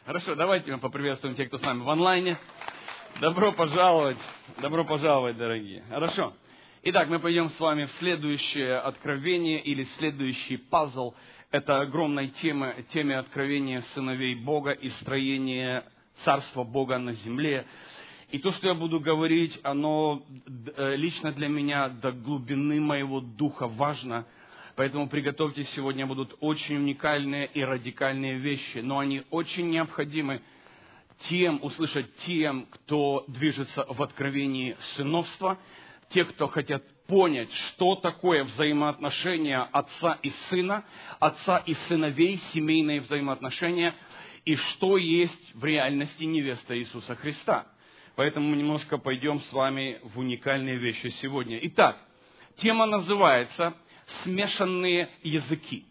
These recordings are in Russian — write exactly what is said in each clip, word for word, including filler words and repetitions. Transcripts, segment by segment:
Хорошо, давайте мы поприветствуем тех, кто с нами в онлайне. Добро пожаловать, добро пожаловать, дорогие. Хорошо. Итак, мы пойдем с вами в следующее откровение или следующий пазл. Это огромная тема, теме откровения сыновей Бога и строения Царства Бога на земле. И то, что я буду говорить, оно лично для меня до глубины моего духа важно. Поэтому приготовьтесь, сегодня будут очень уникальные и радикальные вещи, но они очень необходимы тем, услышать тем, кто движется в откровении сыновства, те, кто хотят понять, что такое взаимоотношения отца и сына, отца и сыновей, семейные взаимоотношения, и что есть в реальности невеста Иисуса Христа. Поэтому мы немножко пойдем с вами в уникальные вещи сегодня. Итак, тема называется «Смешанные языки».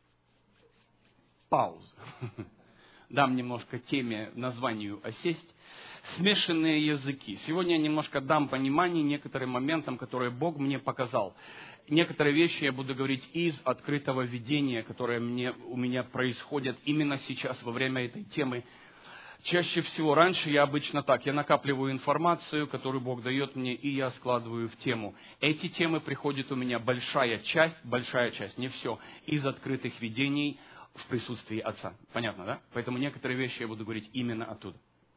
Пауза. Дам немножко теме, названию осесть. Смешанные языки. Сегодня я немножко дам понимание некоторым моментам, которые Бог мне показал. Некоторые вещи я буду говорить из открытого видения, которые мне, у меня происходят именно сейчас, во время этой темы. Чаще всего, раньше я обычно так, я накапливаю информацию, которую Бог дает мне, и я складываю в тему. Эти темы приходят у меня большая часть, большая часть, не все, из открытых видений в присутствии Отца. Понятно, да? Поэтому некоторые вещи я буду говорить именно оттуда.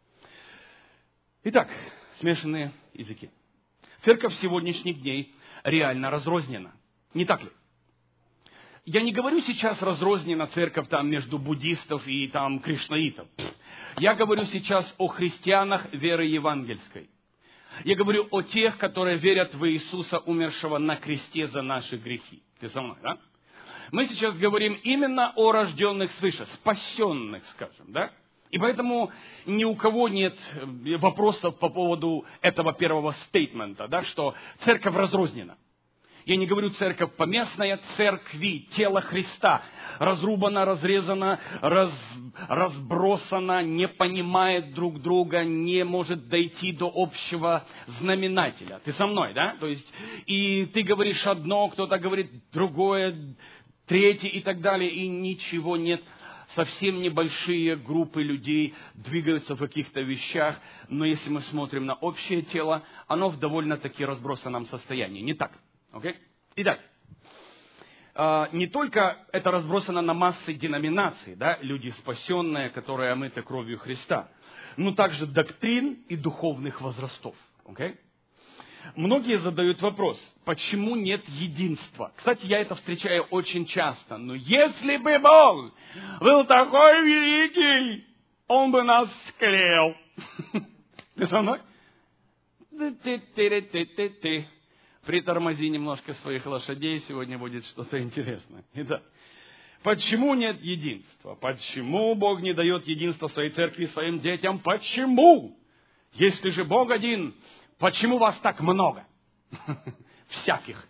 Итак, смешанные языки. Церковь сегодняшних дней реально разрознена. Не так ли? Я не говорю сейчас разрознена церковь там между буддистов и там кришнаитов. Я говорю сейчас о христианах веры евангельской. Я говорю о тех, которые верят в Иисуса, умершего на кресте за наши грехи. Ты со мной, да? Мы сейчас говорим именно о рожденных свыше, спасенных, скажем, да? И поэтому ни у кого нет вопросов по поводу этого первого стейтмента, да, что церковь разрознена. Я не говорю церковь поместная, церкви, тело Христа, разрубана, разрезана, раз, разбросана, не понимает друг друга, не может дойти до общего знаменателя. Ты со мной, да? То есть, и ты говоришь одно, кто-то говорит другое, третье и так далее, и ничего нет. Совсем небольшие группы людей двигаются в каких-то вещах, но если мы смотрим на общее тело, оно в довольно-таки разбросанном состоянии. Не так? Okay? Итак, не только это разбросано на массы деноминаций, да, люди спасенные, которые омыты кровью Христа, но также доктрин и духовных возрастов. Okay? Многие задают вопрос, почему нет единства? Кстати, я это встречаю очень часто. Но если бы Бог был такой великий, Он бы нас склеил. Ты со мной? Ты-ты-ты-ты-ты-ты. Притормози немножко своих лошадей, сегодня будет что-то интересное. Итак, почему нет единства? Почему Бог не дает единства своей церкви и своим детям? Почему? Если же Бог один, почему вас так много? Всяких.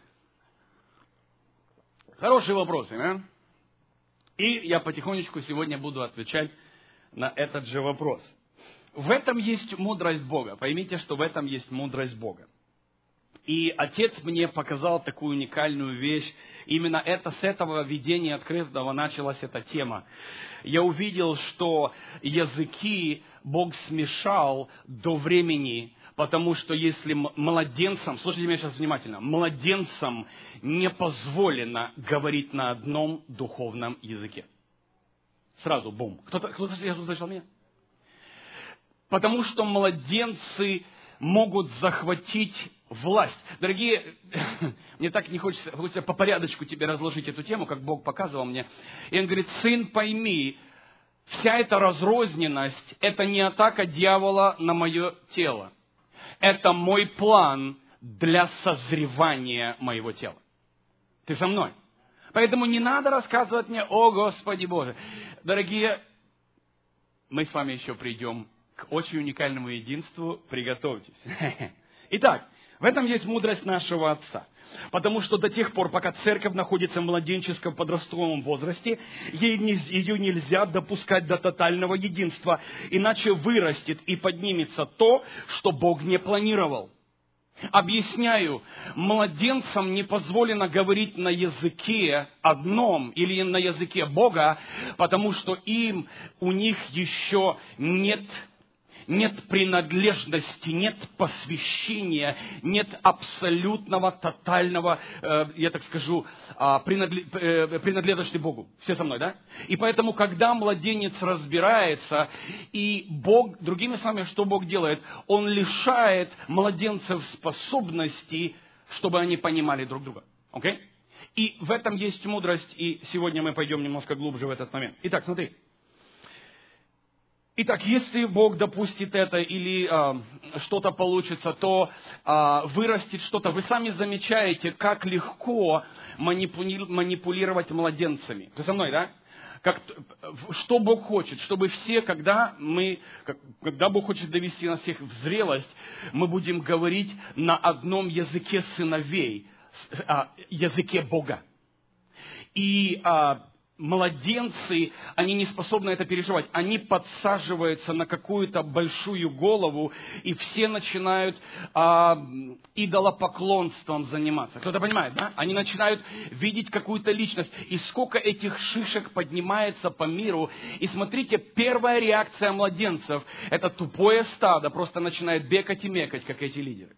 Хорошие вопросы, да? И я потихонечку сегодня буду отвечать на этот же вопрос. В этом есть мудрость Бога. Поймите, что в этом есть мудрость Бога. И Отец мне показал такую уникальную вещь. Именно это, с этого видения открытого началась эта тема. Я увидел, что языки Бог смешал до времени, потому что если младенцам, слушайте меня сейчас внимательно, младенцам не позволено говорить на одном духовном языке. Сразу бум. Кто-то, кто-то слышал меня? Потому что младенцы могут захватить власть. Дорогие, мне так не хочется, хочется по порядочку тебе разложить эту тему, как Бог показывал мне. И Он говорит, сын, пойми, вся эта разрозненность, это не атака дьявола на мое тело. Это мой план для созревания моего тела. Ты со мной? Поэтому не надо рассказывать мне, о Господи Боже. Дорогие, мы с вами еще придем к очень уникальному единству. Приготовьтесь. Итак, в этом есть мудрость нашего Отца. Потому что до тех пор, пока церковь находится в младенческом подростковом возрасте, ей не, ее нельзя допускать до тотального единства, иначе вырастет и поднимется то, что Бог не планировал. Объясняю, младенцам не позволено говорить на языке одном или на языке Бога, потому что им, у них еще нет, нет принадлежности, нет посвящения, нет абсолютного, тотального, э, я так скажу, э, принадлежности Богу. Все со мной, да? И поэтому, когда младенец разбирается, и Бог, другими словами, что Бог делает? Он лишает младенцев способностей, чтобы они понимали друг друга. Окей? Okay? И в этом есть мудрость, и сегодня мы пойдем немножко глубже в этот момент. Итак, смотри. Итак, если Бог допустит это или э, что-то получится, то э, вырастет что-то. Вы сами замечаете, как легко манипули- манипулировать младенцами. Ты со мной, да? Как, что Бог хочет? Чтобы все, когда мы, когда Бог хочет довести нас всех в зрелость, мы будем говорить на одном языке сыновей, э, языке Бога. И э, младенцы, они не способны это переживать. Они подсаживаются на какую-то большую голову, и все начинают а, идолопоклонством заниматься. Кто-то понимает, да? Они начинают видеть какую-то личность. И сколько этих шишек поднимается по миру. И смотрите, первая реакция младенцев – это тупое стадо просто начинает бекать и мекать, как эти лидеры.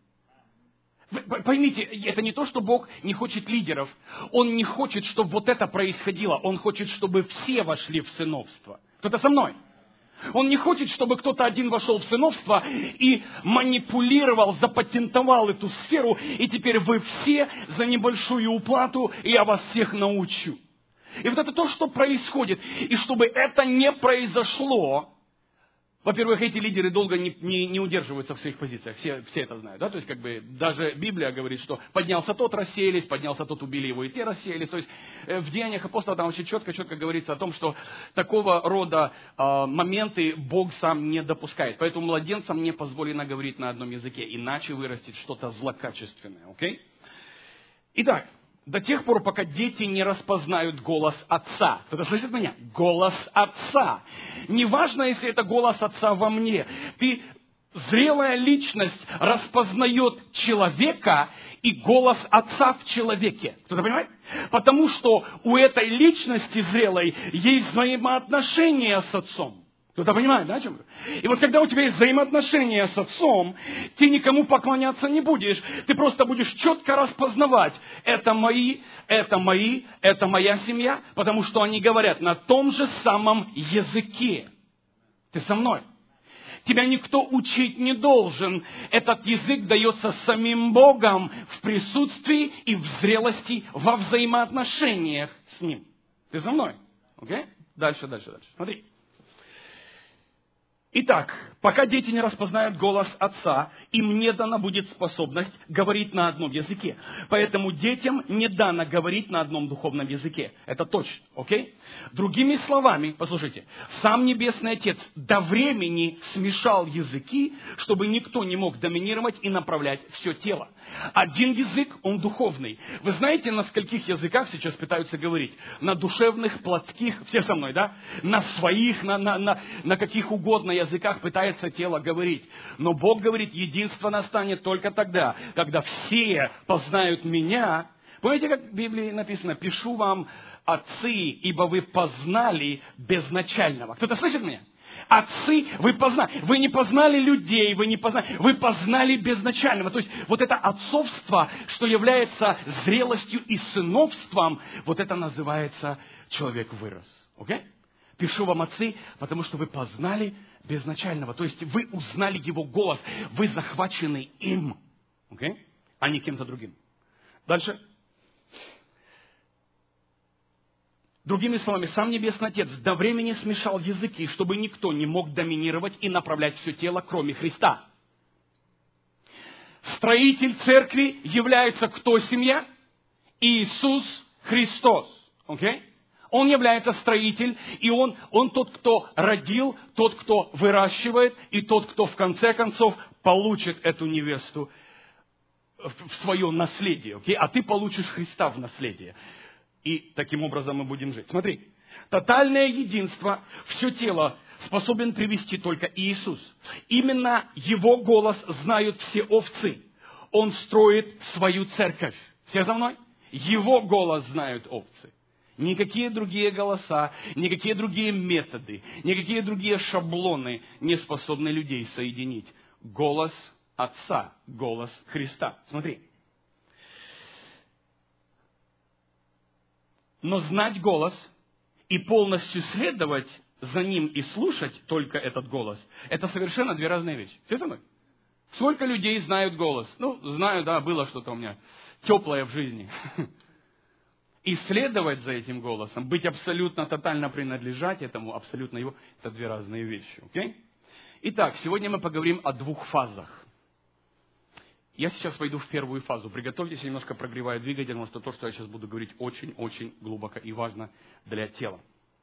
Поймите, это не то, что Бог не хочет лидеров. Он не хочет, чтобы вот это происходило. Он хочет, чтобы все вошли в сыновство. Кто-то со мной? Он не хочет, чтобы кто-то один вошел в сыновство и манипулировал, запатентовал эту сферу, и теперь вы все за небольшую уплату, я вас всех научу. И вот это то, что происходит. И чтобы это не произошло, во-первых, эти лидеры долго не, не, не удерживаются в своих позициях. Все, все это знают. Да? То есть, как бы, даже Библия говорит, что поднялся тот, рассеялись, поднялся тот, убили его, и те рассеялись. То есть, в Деяниях апостолов там очень четко-четко говорится о том, что такого рода э, моменты Бог сам не допускает. Поэтому младенцам не позволено говорить на одном языке, иначе вырастет что-то злокачественное. Окей? Итак, до тех пор, пока дети не распознают голос Отца. Кто-то слышит меня? Голос Отца. Неважно, если это голос Отца во мне. Ты, зрелая личность, распознает человека и голос Отца в человеке. Кто-то понимает? Потому что у этой личности зрелой есть взаимоотношения с Отцом. Кто-то понимает, да, о чем? И вот когда у тебя есть взаимоотношения с Отцом, ты никому поклоняться не будешь. Ты просто будешь четко распознавать. Это мои, это мои, это моя семья. Потому что они говорят на том же самом языке. Ты со мной? Тебя никто учить не должен. Этот язык дается самим Богом в присутствии и в зрелости, во взаимоотношениях с Ним. Ты со мной? Окей? Дальше, дальше, дальше. Смотри. Итак, пока дети не распознают голос Отца, им не дана будет способность говорить на одном языке. Поэтому детям не дано говорить на одном духовном языке. Это точно, окей? Другими словами, послушайте, сам Небесный Отец до времени смешал языки, чтобы никто не мог доминировать и направлять все тело. Один язык, он духовный. Вы знаете, на скольких языках сейчас пытаются говорить? На душевных, плотских, все со мной, да? На своих, на, на, на, на каких угодно языках пытается тело говорить. Но Бог говорит, единство настанет только тогда, когда все познают Меня. Помните, как в Библии написано? «Пишу вам, отцы, ибо вы познали безначального». Кто-то слышит меня? Отцы, вы познали. Вы не познали людей, вы не познали. Вы познали безначального. То есть, вот это отцовство, что является зрелостью и сыновством, вот это называется «человек вырос». Окей? Пишу вам, отцы, потому что вы познали безначального. То есть, вы узнали его голос. Вы захвачены им. Окей? А не кем-то другим. Дальше. Другими словами, сам Небесный Отец до времени смешал языки, чтобы никто не мог доминировать и направлять все тело, кроме Христа. Строитель церкви является кто семья? Иисус Христос. Okay? Он является строитель, и он, он тот, кто родил, тот, кто выращивает, и тот, кто в конце концов получит эту невесту в свое наследие. Okay? А ты получишь Христа в наследие. И таким образом мы будем жить. Смотри, тотальное единство, все тело способен привести только Иисус. Именно Его голос знают все овцы. Он строит свою церковь. Все за мной? Его голос знают овцы. Никакие другие голоса, никакие другие методы, никакие другие шаблоны не способны людей соединить. Голос Отца, голос Христа. Смотри. Но знать голос и полностью следовать за ним и слушать только этот голос, это совершенно две разные вещи. Все со мной? Сколько людей знают голос? Ну, знаю, да, было что-то у меня теплое в жизни. И следовать за этим голосом, быть абсолютно, тотально принадлежать этому, абсолютно его, это две разные вещи. Okay? Итак, сегодня мы поговорим о двух фазах. Я сейчас войду в первую фазу. Приготовьтесь, я немножко прогреваю двигатель, потому что то, что я сейчас буду говорить, очень-очень глубоко и важно для тела.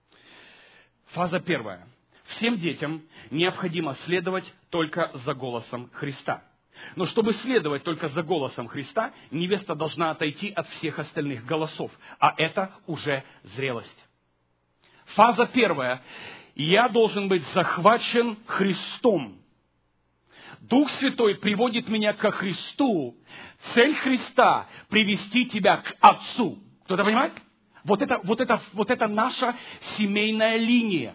Фаза первая. Всем детям необходимо следовать только за голосом Христа. Но чтобы следовать только за голосом Христа, невеста должна отойти от всех остальных голосов. А это уже зрелость. Фаза первая. Я должен быть захвачен Христом. Дух Святой приводит меня ко Христу. Цель Христа – привести тебя к Отцу. Кто-то понимает? Вот это, вот это, вот это наша семейная линия.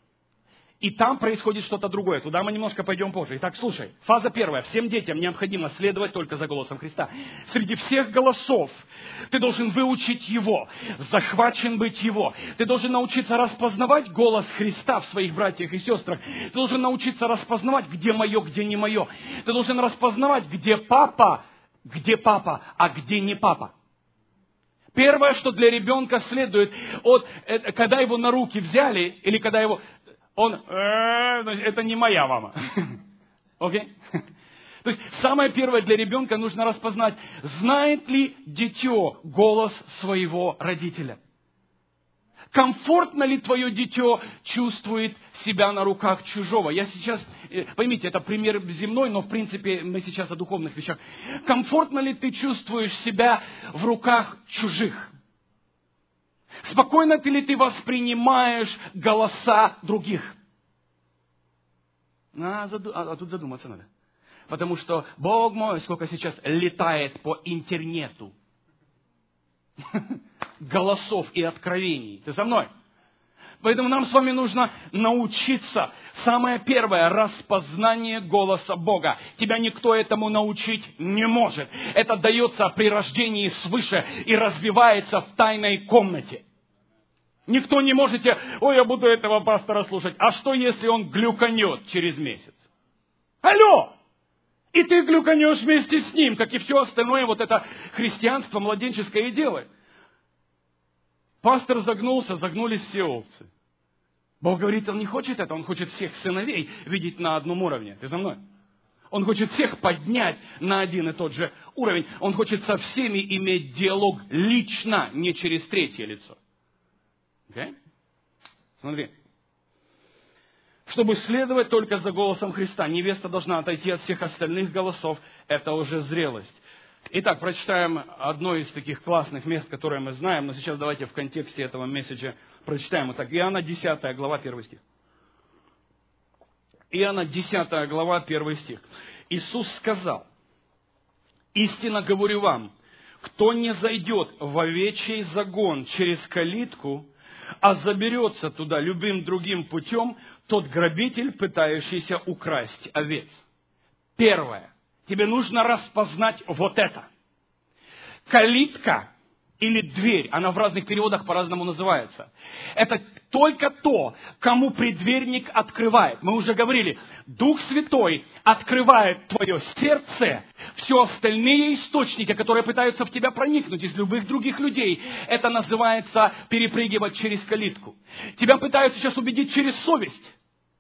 И там происходит что-то другое. Туда мы немножко пойдем позже. Итак, слушай. Фаза первая. Всем детям необходимо следовать только за голосом Христа. Среди всех голосов ты должен выучить Его, захвачен быть Его. Ты должен научиться распознавать голос Христа в своих братьях и сестрах. Ты должен научиться распознавать, где мое, где не мое. Ты должен распознавать, где папа, где папа, а где не папа. Первое, что для ребенка следует, от, когда его на руки взяли, или когда его... Он, это не моя мама. Окей? Okay? То есть, самое первое для ребенка нужно распознать, знает ли дитё голос своего родителя. Комфортно ли твое дитё чувствует себя на руках чужого? Я сейчас, поймите, это пример земной, но в принципе мы сейчас о духовных вещах. Комфортно ли ты чувствуешь себя в руках чужих? Спокойно ли ты воспринимаешь голоса других? А, заду... а, а тут задуматься надо. Потому что, Бог мой, сколько сейчас летает по интернету голосов и откровений. Ты со мной? Поэтому нам с вами нужно научиться. Самое первое – распознание голоса Бога. Тебя никто этому научить не может. Это дается при рождении свыше и развивается в тайной комнате. Никто не можете, ой, я буду этого пастора слушать. А что, если он глюканет через месяц? Алло! И ты глюканешь вместе с ним, как и все остальное, вот это христианство младенческое и делает. Пастор загнулся, загнулись все овцы. Бог говорит, Он не хочет это, Он хочет всех сыновей видеть на одном уровне. Ты за мной? Он хочет всех поднять на один и тот же уровень. Он хочет со всеми иметь диалог лично, не через третье лицо. Okay? Смотри. Чтобы следовать только за голосом Христа, невеста должна отойти от всех остальных голосов. Это уже зрелость. Итак, прочитаем одно из таких классных мест, которые мы знаем, но сейчас давайте в контексте этого месседжа прочитаем. Итак, Иоанна десятая глава, первый стих. Иоанна десятая глава, первый стих. Иисус сказал: «Истинно говорю вам, кто не зайдет в овечий загон через калитку, а заберется туда любым другим путем, тот грабитель, пытающийся украсть овец». Первое. Тебе нужно распознать вот это. Калитка или дверь, она в разных переводах по-разному называется. Это только то, кому предверник открывает. Мы уже говорили, Дух Святой открывает твое сердце. Все остальные источники, которые пытаются в тебя проникнуть из любых других людей, это называется перепрыгивать через калитку. Тебя пытаются сейчас убедить через совесть.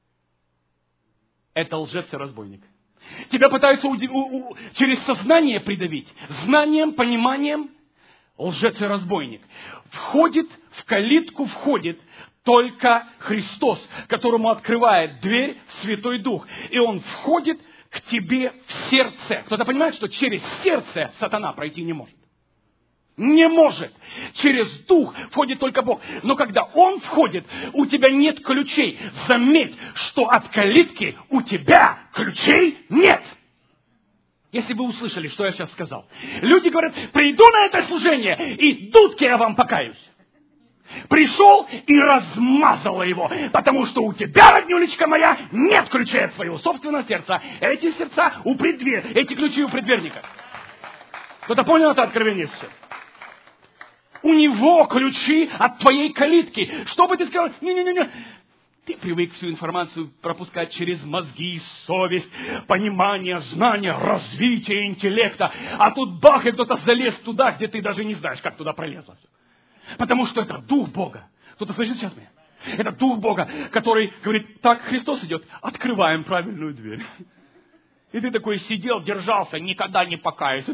Это лжец и разбойник. Тебя пытаются уди- у- у- через сознание придавить. Знанием, пониманием. Лжец и разбойник. Входит, в калитку входит только Христос, которому открывает дверь Святой Дух. И Он входит к тебе в сердце. Кто-то понимает, что через сердце сатана пройти не может? Не может. Через Дух входит только Бог. Но когда Он входит, у тебя нет ключей. Заметь, что от калитки у тебя ключей нет. Если вы услышали, что я сейчас сказал. Люди говорят, приду на это служение, и дудки я вам покаюсь. Пришел и размазала его, потому что у тебя, роднюлечка моя, нет ключей от своего собственного сердца. Эти сердца у преддвер... эти ключи у предверника. Кто-то понял это откровение сейчас? У него ключи от твоей калитки. Что бы ты сказал? Не-не-не. Ты привык всю информацию пропускать через мозги, совесть, понимание, знание, развитие интеллекта. А тут бах, и кто-то залез туда, где ты даже не знаешь, как туда пролезло. Потому что это Дух Бога. Кто-то слышит сейчас меня? Это Дух Бога, который говорит, так, Христос идет, открываем правильную дверь. И ты такой сидел, держался, никогда не покаялся.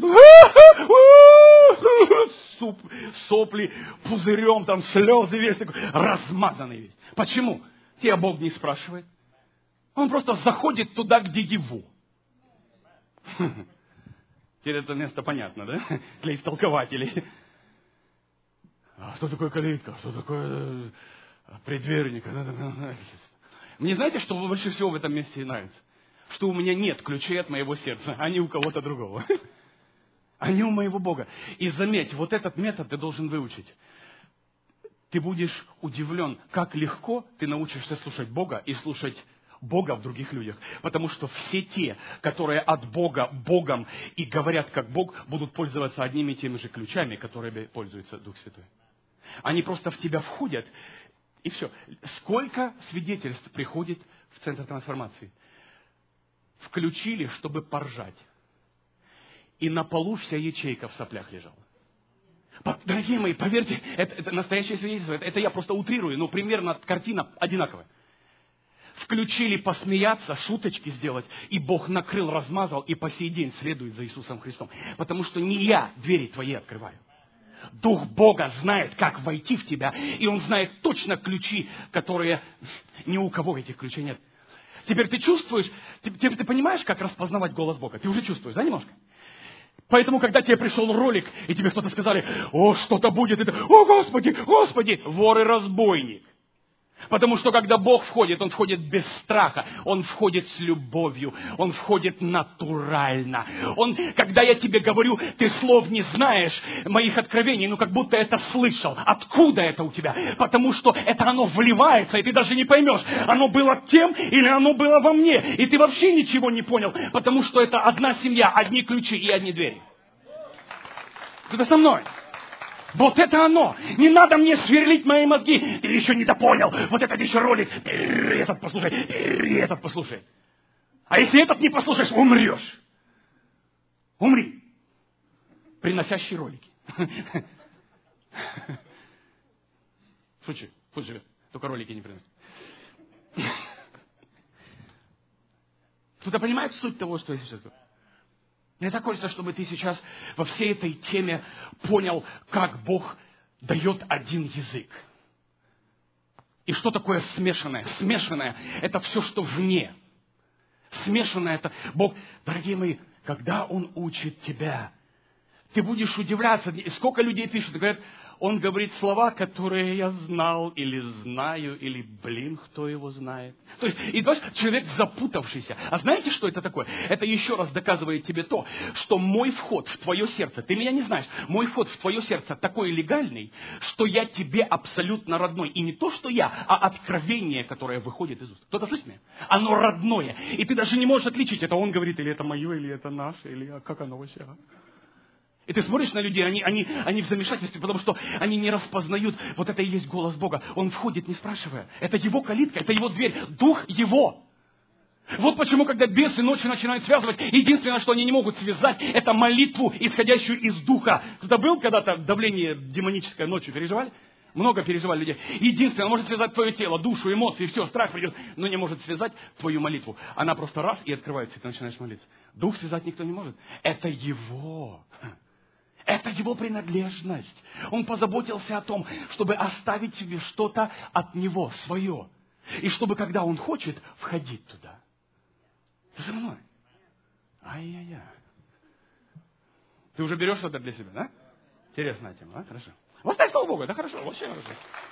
Суп, сопли, пузырем, там слезы весь такой, размазанный весь. Почему? Тебя Бог не спрашивает. Он просто заходит туда, где его. Теперь это место понятно, да? Для истолкователей. А что такое калитка? Что такое предверник? Мне знаете, что больше всего в этом месте нравится? Что у меня нет ключей от моего сердца, а не у кого-то другого. Они у моего Бога. И заметь, вот этот метод ты должен выучить. Ты будешь удивлен, как легко ты научишься слушать Бога и слушать Бога в других людях. Потому что все те, которые от Бога Богом и говорят как Бог, будут пользоваться одними и теми же ключами, которыми пользуется Дух Святой. Они просто в тебя входят, и все. Сколько свидетельств приходит в Центр трансформации? Включили, чтобы поржать. И на полу вся ячейка в соплях лежала. Дорогие мои, поверьте, это, это настоящее свидетельство. Это, это я просто утрирую, но примерно картина одинаковая. Включили посмеяться, шуточки сделать, и Бог накрыл, размазал, и по сей день следует за Иисусом Христом. Потому что не я двери твои открываю. Дух Бога знает, как войти в тебя, и Он знает точно ключи, которые ни у кого этих ключей нет. Теперь ты чувствуешь, теперь ты понимаешь, как распознавать голос Бога? Ты уже чувствуешь, да, немножко? Поэтому, когда тебе пришел ролик, и тебе кто-то сказали, о, что-то будет, и ты, о, Господи, Господи, вор и разбойник. Потому что, когда Бог входит, Он входит без страха, Он входит с любовью, Он входит натурально. Он, когда я тебе говорю, ты слов не знаешь, моих откровений, ну как будто это слышал. Откуда это у тебя? Потому что это оно вливается, и ты даже не поймешь, оно было тем или оно было во мне. И ты вообще ничего не понял, потому что это одна семья, одни ключи и одни двери. Ты со мной? Вот это оно. Не надо мне сверлить мои мозги. Ты еще не допонял. Вот этот еще ролик. Этот послушай. Этот послушай. А если этот не послушаешь, умрешь. Умри. Приносящий ролики. Шучу. Пусть живет. Только ролики не приносит. Кто-то понимает суть того, что я сейчас говорю? Мне так хочется, чтобы ты сейчас во всей этой теме понял, как Бог дает один язык. И что такое смешанное? Смешанное – это все, что вне. Смешанное – это Бог. Дорогие мои, когда Он учит тебя, ты будешь удивляться. Сколько людей пишут, говорят, Он говорит слова, которые я знал, или знаю, или, блин, кто его знает. То есть, и то есть человек запутавшийся. А знаете, что это такое? Это еще раз доказывает тебе то, что мой вход в твое сердце, ты меня не знаешь, мой вход в твое сердце такой легальный, что я тебе абсолютно родной. И не то, что я, а откровение, которое выходит из уст. Кто-то слышит меня? Оно родное. И ты даже не можешь отличить, это он говорит, или это мое, или это наше, или как оно вообще. И ты смотришь на людей, они, они, они в замешательстве, потому что они не распознают, вот это и есть голос Бога. Он входит, не спрашивая. Это Его калитка, это Его дверь, Дух Его. Вот почему, когда бесы ночью начинают связывать, единственное, что они не могут связать, это молитву, исходящую из Духа. Кто-то был когда-то давление демоническое ночью, переживали? Много переживали людей. Единственное, может связать твое тело, душу, эмоции, все, страх придет, но не может связать твою молитву. Она просто раз и открывается, и ты начинаешь молиться. Дух связать никто не может. Это Его. Это Его принадлежность. Он позаботился о том, чтобы оставить тебе что-то от Него, свое. И чтобы, когда Он хочет, входить туда. Ты со мной? Ай-яй-яй. Ты уже берешь что-то для себя, да? Интересная тема, да? Хорошо. Востай, слава Богу, да хорошо, вообще хорошо.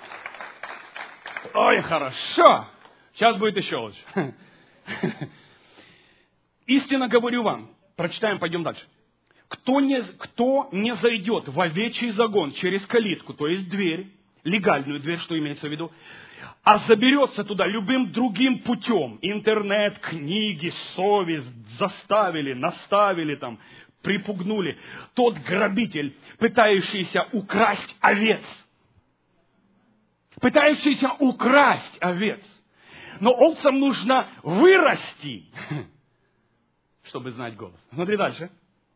Ой, хорошо. Сейчас будет еще лучше. Истинно говорю вам, Прочитаем, пойдем дальше. Кто не, кто не зайдет в овечий загон через калитку, то есть дверь, легальную дверь, что имеется в виду, а заберется туда любым другим путем, интернет, книги, совесть, заставили, наставили там, припугнули, тот грабитель, пытающийся украсть овец. Пытающийся украсть овец. Но овцам нужно вырасти, чтобы знать голос. Смотри дальше.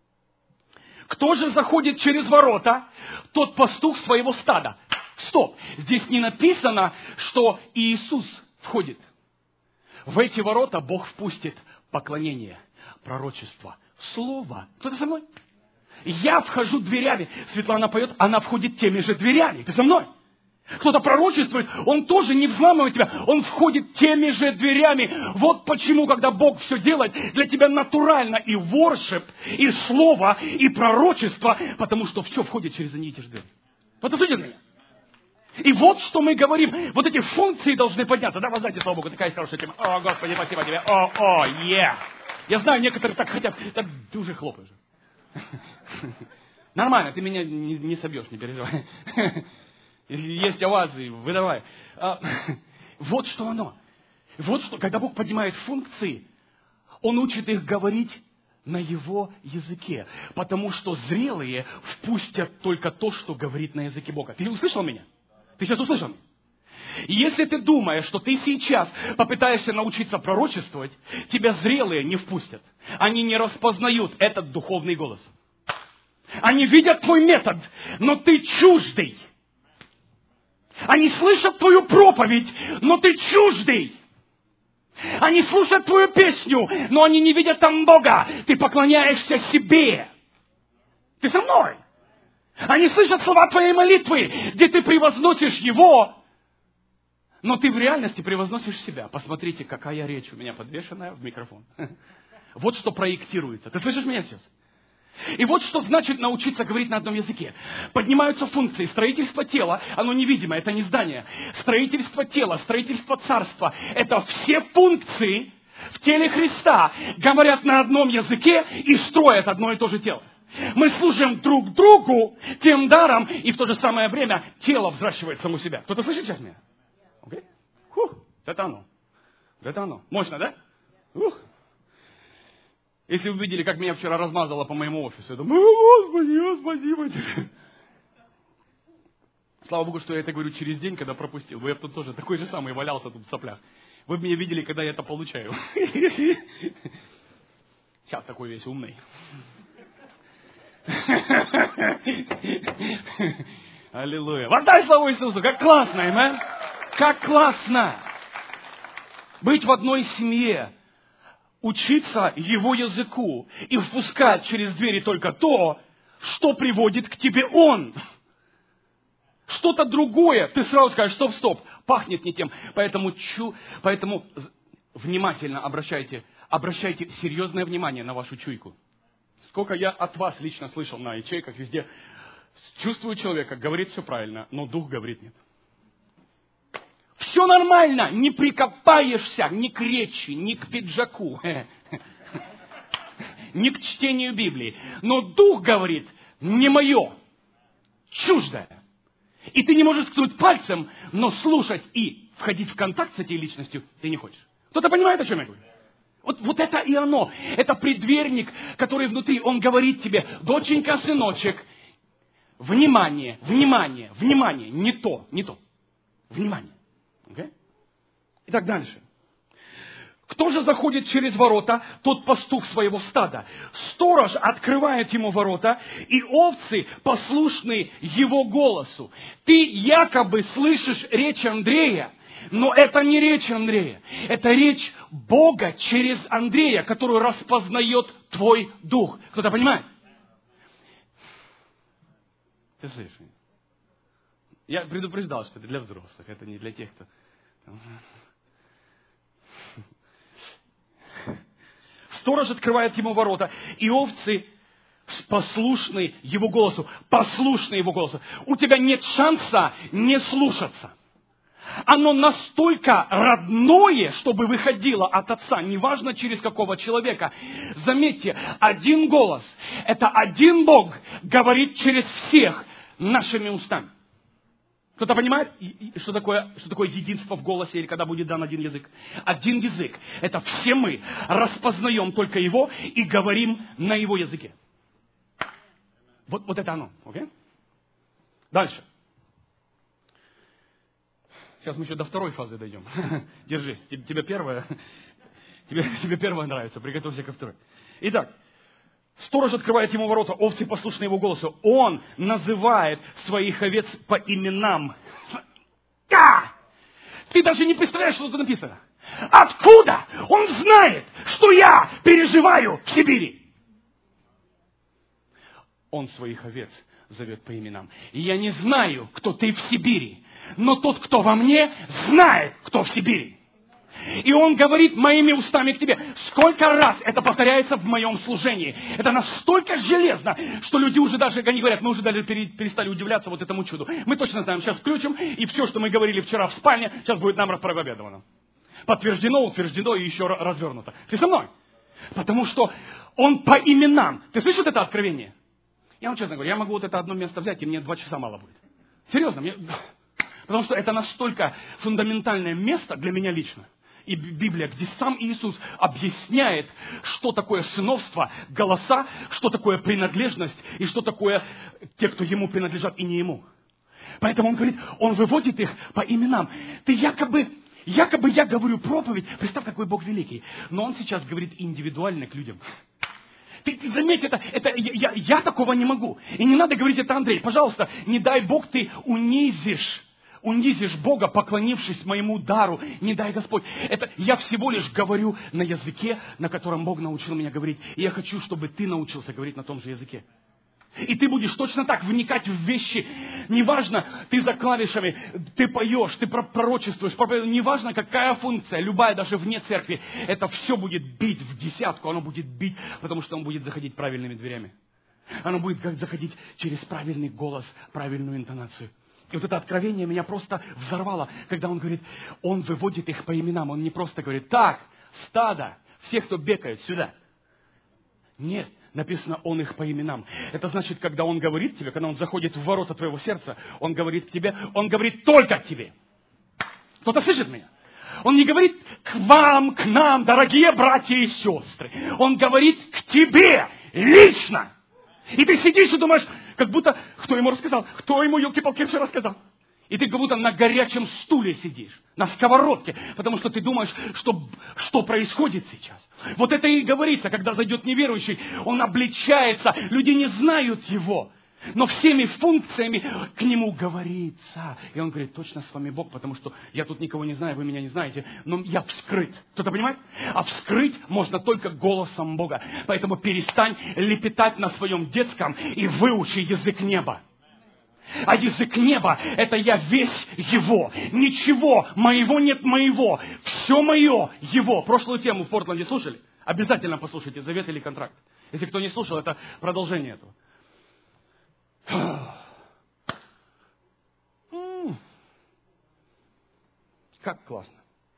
Кто же заходит через ворота, тот пастух своего стада. Стоп! Здесь не написано, что Иисус входит. В эти ворота Бог впустит поклонение, пророчество, слово. Кто-то со мной? Я вхожу дверями. Светлана поет, она входит теми же дверями. Ты со мной? Кто-то пророчествует, он тоже не взламывает тебя, он входит теми же дверями. Вот почему, когда Бог все делает, для тебя натурально и воршип, и слово, и пророчество, потому что все входит через одни и те же двери. Вот это меня. И вот что мы говорим, вот эти функции должны подняться. Да, вы знаете, слава Богу, такая хорошая тема. О, Господи, спасибо тебе. О, о, е. Я знаю, некоторые так хотят, так ты уже хлопаешь. Нормально, ты меня не, не собьешь, не переживай. Есть овации, выдавай. А, вот что оно. Вот что, когда Бог поднимает функции, Он учит их говорить на Его языке. Потому что зрелые впустят только то, что говорит на языке Бога. Ты услышал меня? Ты сейчас услышал меня? И если ты думаешь, что ты сейчас попытаешься научиться пророчествовать, тебя зрелые не впустят. Они не распознают этот духовный голос. Они видят твой метод, но ты чуждый. Они слышат твою проповедь, но ты чуждый. Они слушают твою песню, но они не видят там Бога. Ты поклоняешься себе. Ты со мной? Они слышат слова твоей молитвы, где ты превозносишь Его, но ты в реальности превозносишь себя. Посмотрите, какая речь у меня подвешенная в микрофон. Вот что проектируется. Ты слышишь меня сейчас? И вот что значит научиться говорить на одном языке. Поднимаются функции. Строительство тела, оно невидимое, это не здание. Строительство тела, строительство царства. Это все функции в теле Христа говорят на одном языке и строят одно и то же тело. Мы служим друг другу тем даром, и в то же самое время тело взращивает само себя. Кто-то слышит сейчас меня? Okay? Фух, это оно. Это оно. Мощно, да? Ух. Если вы видели, как меня вчера размазало по моему офису, я думаю, Господи, спасибо тебе. Слава Богу, что я это говорю через день, когда пропустил. Вы я тут тоже такой же самый валялся тут в соплях. Вы меня видели, когда я это получаю. Сейчас такой весь умный. Аллилуйя. Воздай славу Иисусу. Как классно, аминь. Как классно. Быть в одной семье. Учиться Его языку и впускать через двери только то, что приводит к тебе Он. Что-то другое, ты сразу скажешь, стоп, стоп, пахнет не тем. Поэтому, чу, поэтому внимательно обращайте, обращайте серьезное внимание на вашу чуйку. Сколько я от вас лично слышал на ячейках везде. Чувствую человека, говорит все правильно, но дух говорит нет. Все нормально, не прикопаешься ни к речи, ни к пиджаку, ни к чтению Библии. Но дух говорит, не мое, чуждое. И ты не можешь ткнуть пальцем, но слушать и входить в контакт с этой личностью ты не хочешь. Кто-то понимает, о чем я говорю? Вот, вот это и оно. Это предверник, который внутри, он говорит тебе, доченька, сыночек, внимание, внимание, внимание, не то, не то. Внимание. Okay? Итак, дальше. Кто же заходит через ворота, тот пастух своего стада. Сторож открывает ему ворота, и овцы послушны его голосу. Ты якобы слышишь речь Андрея, но это не речь Андрея. Это речь Бога через Андрея, которую распознает твой дух. Кто-то понимает? Ты слышишь? Я предупреждал, что это для взрослых, это не для тех, кто... Сторож открывает ему ворота, и овцы послушны его голосу, послушны его голосу. У тебя нет шанса не слушаться. оно настолько родное, чтобы выходило от Отца, неважно через какого человека. Заметьте, один голос, это один Бог говорит через всех нашими устами. Кто-то понимает, что такое, что такое единство в голосе, или когда будет дан один язык? Один язык. Это все мы распознаем только его и говорим на его языке. Вот, вот это оно. Okay? Дальше. Сейчас мы еще до второй фазы дойдем. Держись. Тебе первая, тебе, тебе первая нравится. Приготовься ко второй. Итак. Сторож открывает ему ворота, овцы послушны его голосу. Он называет своих овец по именам. А! Ты даже не представляешь, что тут написано. Откуда он знает, что я переживаю в Сибири? Он своих овец зовет по именам. И я не знаю, кто ты в Сибири, но тот, кто во мне, знает, кто в Сибири. И он говорит моими устами к тебе. Сколько раз это повторяется в моем служении. Это настолько железно, что люди уже даже, они говорят, мы уже даже перестали удивляться вот этому чуду. Мы точно знаем, сейчас включим, и все, что мы говорили вчера в спальне, сейчас будет нам проповедовано. Подтверждено, утверждено и еще развернуто. Ты со мной? Потому что он по именам. Ты слышишь это откровение? Я вам честно говорю, я могу вот это одно место взять, и мне два часа мало будет. Серьезно. Мне... Потому что это настолько фундаментальное место для меня лично. И Библия, где сам Иисус объясняет, что такое сыновство, голоса, что такое принадлежность, и что такое те, кто ему принадлежат и не ему. Поэтому он говорит, он выводит их по именам. Ты якобы, якобы я говорю проповедь, представь, какой Бог великий. Но он сейчас говорит индивидуально к людям. Ты, ты заметь, это, это я, я, я такого не могу. И не надо говорить это, Андрей. Пожалуйста, не дай Бог ты унизишь. Унизишь Бога, поклонившись моему дару, не дай Господь. Это я всего лишь говорю на языке, на котором Бог научил меня говорить. И я хочу, чтобы ты научился говорить на том же языке. И ты будешь точно так вникать в вещи. Неважно, ты за клавишами, ты поешь, ты пророчествуешь, неважно, какая функция, любая, даже вне церкви, это все будет бить в десятку, оно будет бить, потому что он будет заходить правильными дверями. Оно будет заходить через правильный голос, правильную интонацию. И вот это откровение меня просто взорвало, когда он говорит, он выводит их по именам. Он не просто говорит, так, стадо, все, кто бегает, сюда. Нет, написано, он их по именам. Это значит, когда он говорит тебе, когда он заходит в ворота твоего сердца, он говорит к тебе, он говорит только к тебе. Кто-то слышит меня? Он не говорит к вам, к нам, дорогие братья и сестры. Он говорит к тебе лично. И ты сидишь и думаешь, как будто, кто ему рассказал? Кто ему, елки-палки, все рассказал? И ты как будто на горячем стуле сидишь, на сковородке, потому что ты думаешь, что, что происходит сейчас. Вот это и говорится, когда зайдет неверующий, он обличается, люди не знают его, но всеми функциями к нему говорится. И он говорит, точно с вами Бог, потому что я тут никого не знаю, вы меня не знаете, но я вскрыт. Кто-то понимает? А вскрыть можно только голосом Бога. Поэтому перестань лепетать на своем детском и выучи язык неба. А язык неба, это я весь его. Ничего моего нет моего. Все мое его. Прошлую тему в Портленде слушали? Обязательно послушайте, завет или контракт. Если кто не слушал, это продолжение этого. Как классно.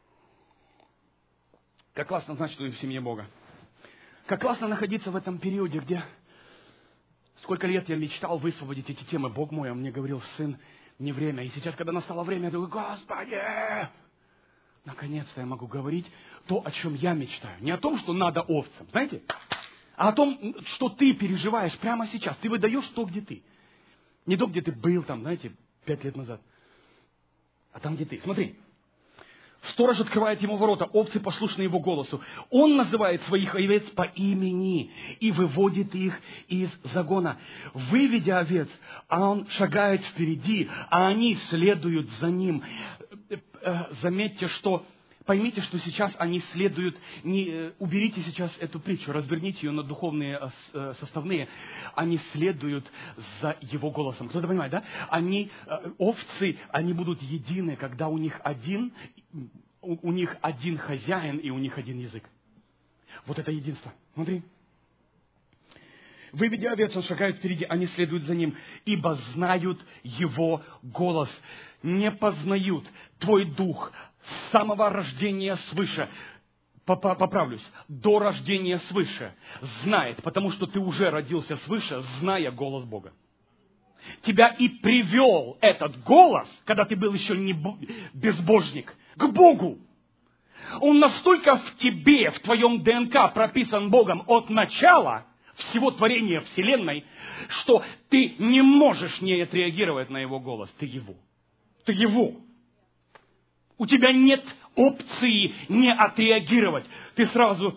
Как классно знать, что ты в семье Бога. Как классно находиться в этом периоде, где сколько лет я мечтал высвободить эти темы. Бог мой, он мне говорил, сын, не время. И сейчас, когда настало время, я думаю, Господи, наконец-то я могу говорить то, о чем я мечтаю. Не о том, что надо овцам, знаете, а о том, что ты переживаешь прямо сейчас. Ты выдаешь то, где ты. Не то, где ты был, там, знаете, пять лет назад, а там, где ты. Смотри. Сторож открывает ему ворота, овцы послушны его голосу. Он называет своих овец по имени и выводит их из загона. Выведя овец, он шагает впереди, а они следуют за ним. Заметьте, что... Поймите, что сейчас они следуют, не, уберите сейчас эту притчу, разверните ее на духовные составные, они следуют за его голосом. Кто-то понимает, да? Они, овцы, они будут едины, когда у них один, у, у них один хозяин и у них один язык. Вот это единство. Смотри. Выведя овец, он шагает впереди, они следуют за ним, ибо знают его голос. Не познают твой дух с самого рождения свыше. Поправлюсь, до рождения свыше знает, потому что ты уже родился свыше, зная голос Бога. Тебя и привел этот голос, когда ты был еще не безбожник, к Богу. Он настолько в тебе, в твоем ДНК прописан Богом от начала всего творения Вселенной, что ты не можешь не отреагировать на Его голос. Ты Его. Ты Его. У тебя нет опции не отреагировать. Ты сразу...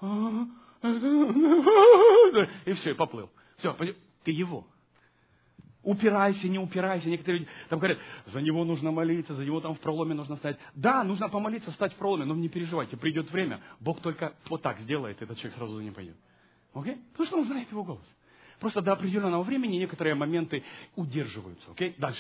И все, и поплыл. Все, ты Его. Упирайся, не упирайся. Некоторые люди там говорят, за него нужно молиться, за него там в проломе нужно стать. Да, нужно помолиться, стать в проломе, но не переживайте, придет время. Бог только вот так сделает, этот человек сразу за ним пойдет. Окей? Потому что он знает его голос. Просто до определенного времени некоторые моменты удерживаются. Окей? Дальше.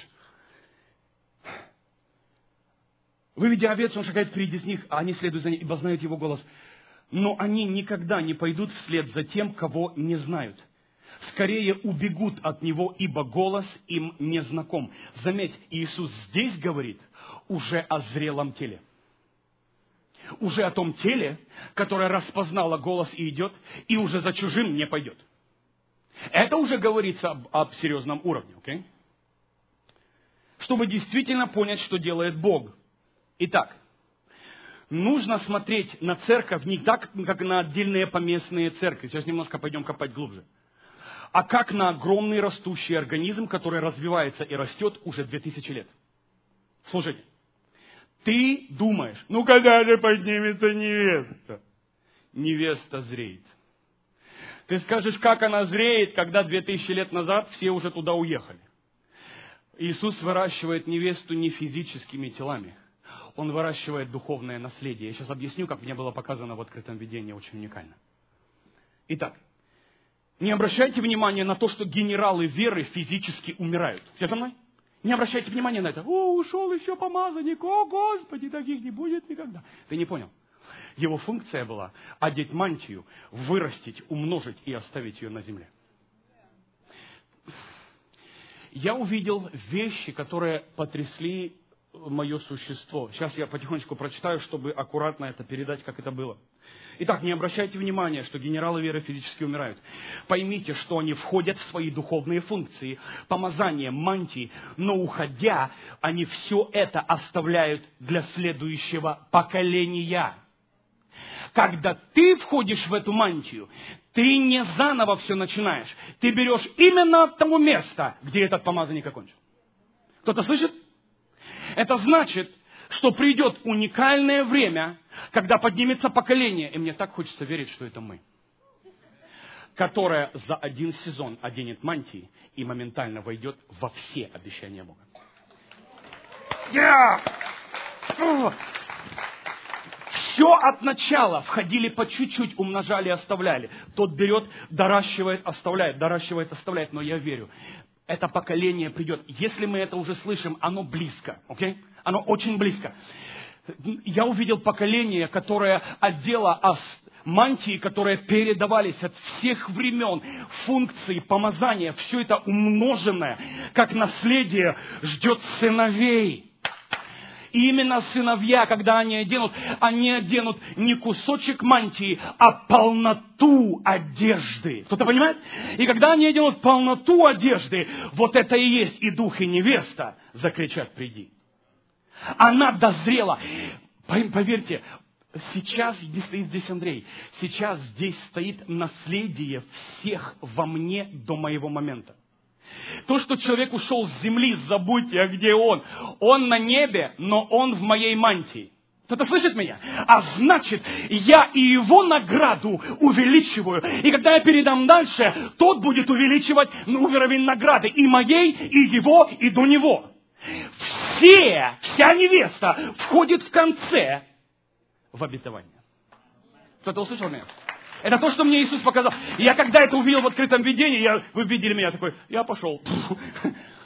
Выведя овец, он шагает впереди них, а они следуют за ним, ибо знают его голос. Но они никогда не пойдут вслед за тем, кого не знают. Скорее убегут от него, ибо голос им не знаком. Заметь, Иисус здесь говорит уже о зрелом теле. Уже о том теле, которое распознало голос и идет, и уже за чужим не пойдет. Это уже говорится об, об серьезном уровне. Okay? Чтобы действительно понять, что делает Бог. Итак, нужно смотреть на церковь не так, как на отдельные поместные церкви. Сейчас немножко пойдем копать глубже. А как на огромный растущий организм, который развивается и растет уже две тысячи лет. Слушайте, ты думаешь, ну когда же поднимется невеста? Невеста зреет. Ты скажешь, как она зреет, когда две тысячи лет назад все уже туда уехали. Иисус выращивает невесту не физическими телами. Он выращивает духовное наследие. Я сейчас объясню, как мне было показано в открытом видении, очень уникально. Итак, не обращайте внимания на то, что генералы веры физически умирают. Все со мной? Не обращайте внимания на это. О, ушел еще помазанник. О, Господи, таких не будет никогда. Ты не понял. Его функция была одеть мантию, вырастить, умножить и оставить ее на земле. Я увидел вещи, которые потрясли мое существо. Сейчас я потихонечку прочитаю, чтобы аккуратно это передать, как это было. Итак, не обращайте внимания, что генералы веры физически умирают. Поймите, что они входят в свои духовные функции, помазание, мантии, но уходя, они все это оставляют для следующего поколения. Когда ты входишь в эту мантию, ты не заново все начинаешь. Ты берешь именно от того места, где этот помазанник окончил. Кто-то слышит? Это значит, что придет уникальное время, когда поднимется поколение, и мне так хочется верить, что это мы, которое за один сезон оденет мантии и моментально войдет во все обещания Бога. Yeah! Все от начала входили по чуть-чуть, умножали, оставляли. Тот берет, доращивает, оставляет, доращивает, оставляет. Но я верю, это поколение придет. Если мы это уже слышим, оно близко. Okay? Оно очень близко. Я увидел поколение, которое одело мантии, которые передавались от всех времен, функции, помазания, все это умноженное, как наследие, ждет сыновей. И именно сыновья, когда они оденут, они оденут не кусочек мантии, а полноту одежды. Кто-то понимает? И когда они оденут полноту одежды, вот это и есть и дух, и невеста закричат: приди. Она дозрела. Поверьте, сейчас не стоит здесь Андрей. Сейчас здесь стоит наследие всех во мне до моего момента. То, что человек ушел с земли, забудьте, а где он? Он на небе, но он в моей мантии. Кто-то слышит меня? А значит, я и его награду увеличиваю. И когда я передам дальше, тот будет увеличивать уровень награды и моей, и его, и до него. Все, вся невеста входит в конце в обетование. Кто-то услышал меня? Это то, что мне Иисус показал. И я когда это увидел в открытом видении, я, вы видели меня такой, я пошел.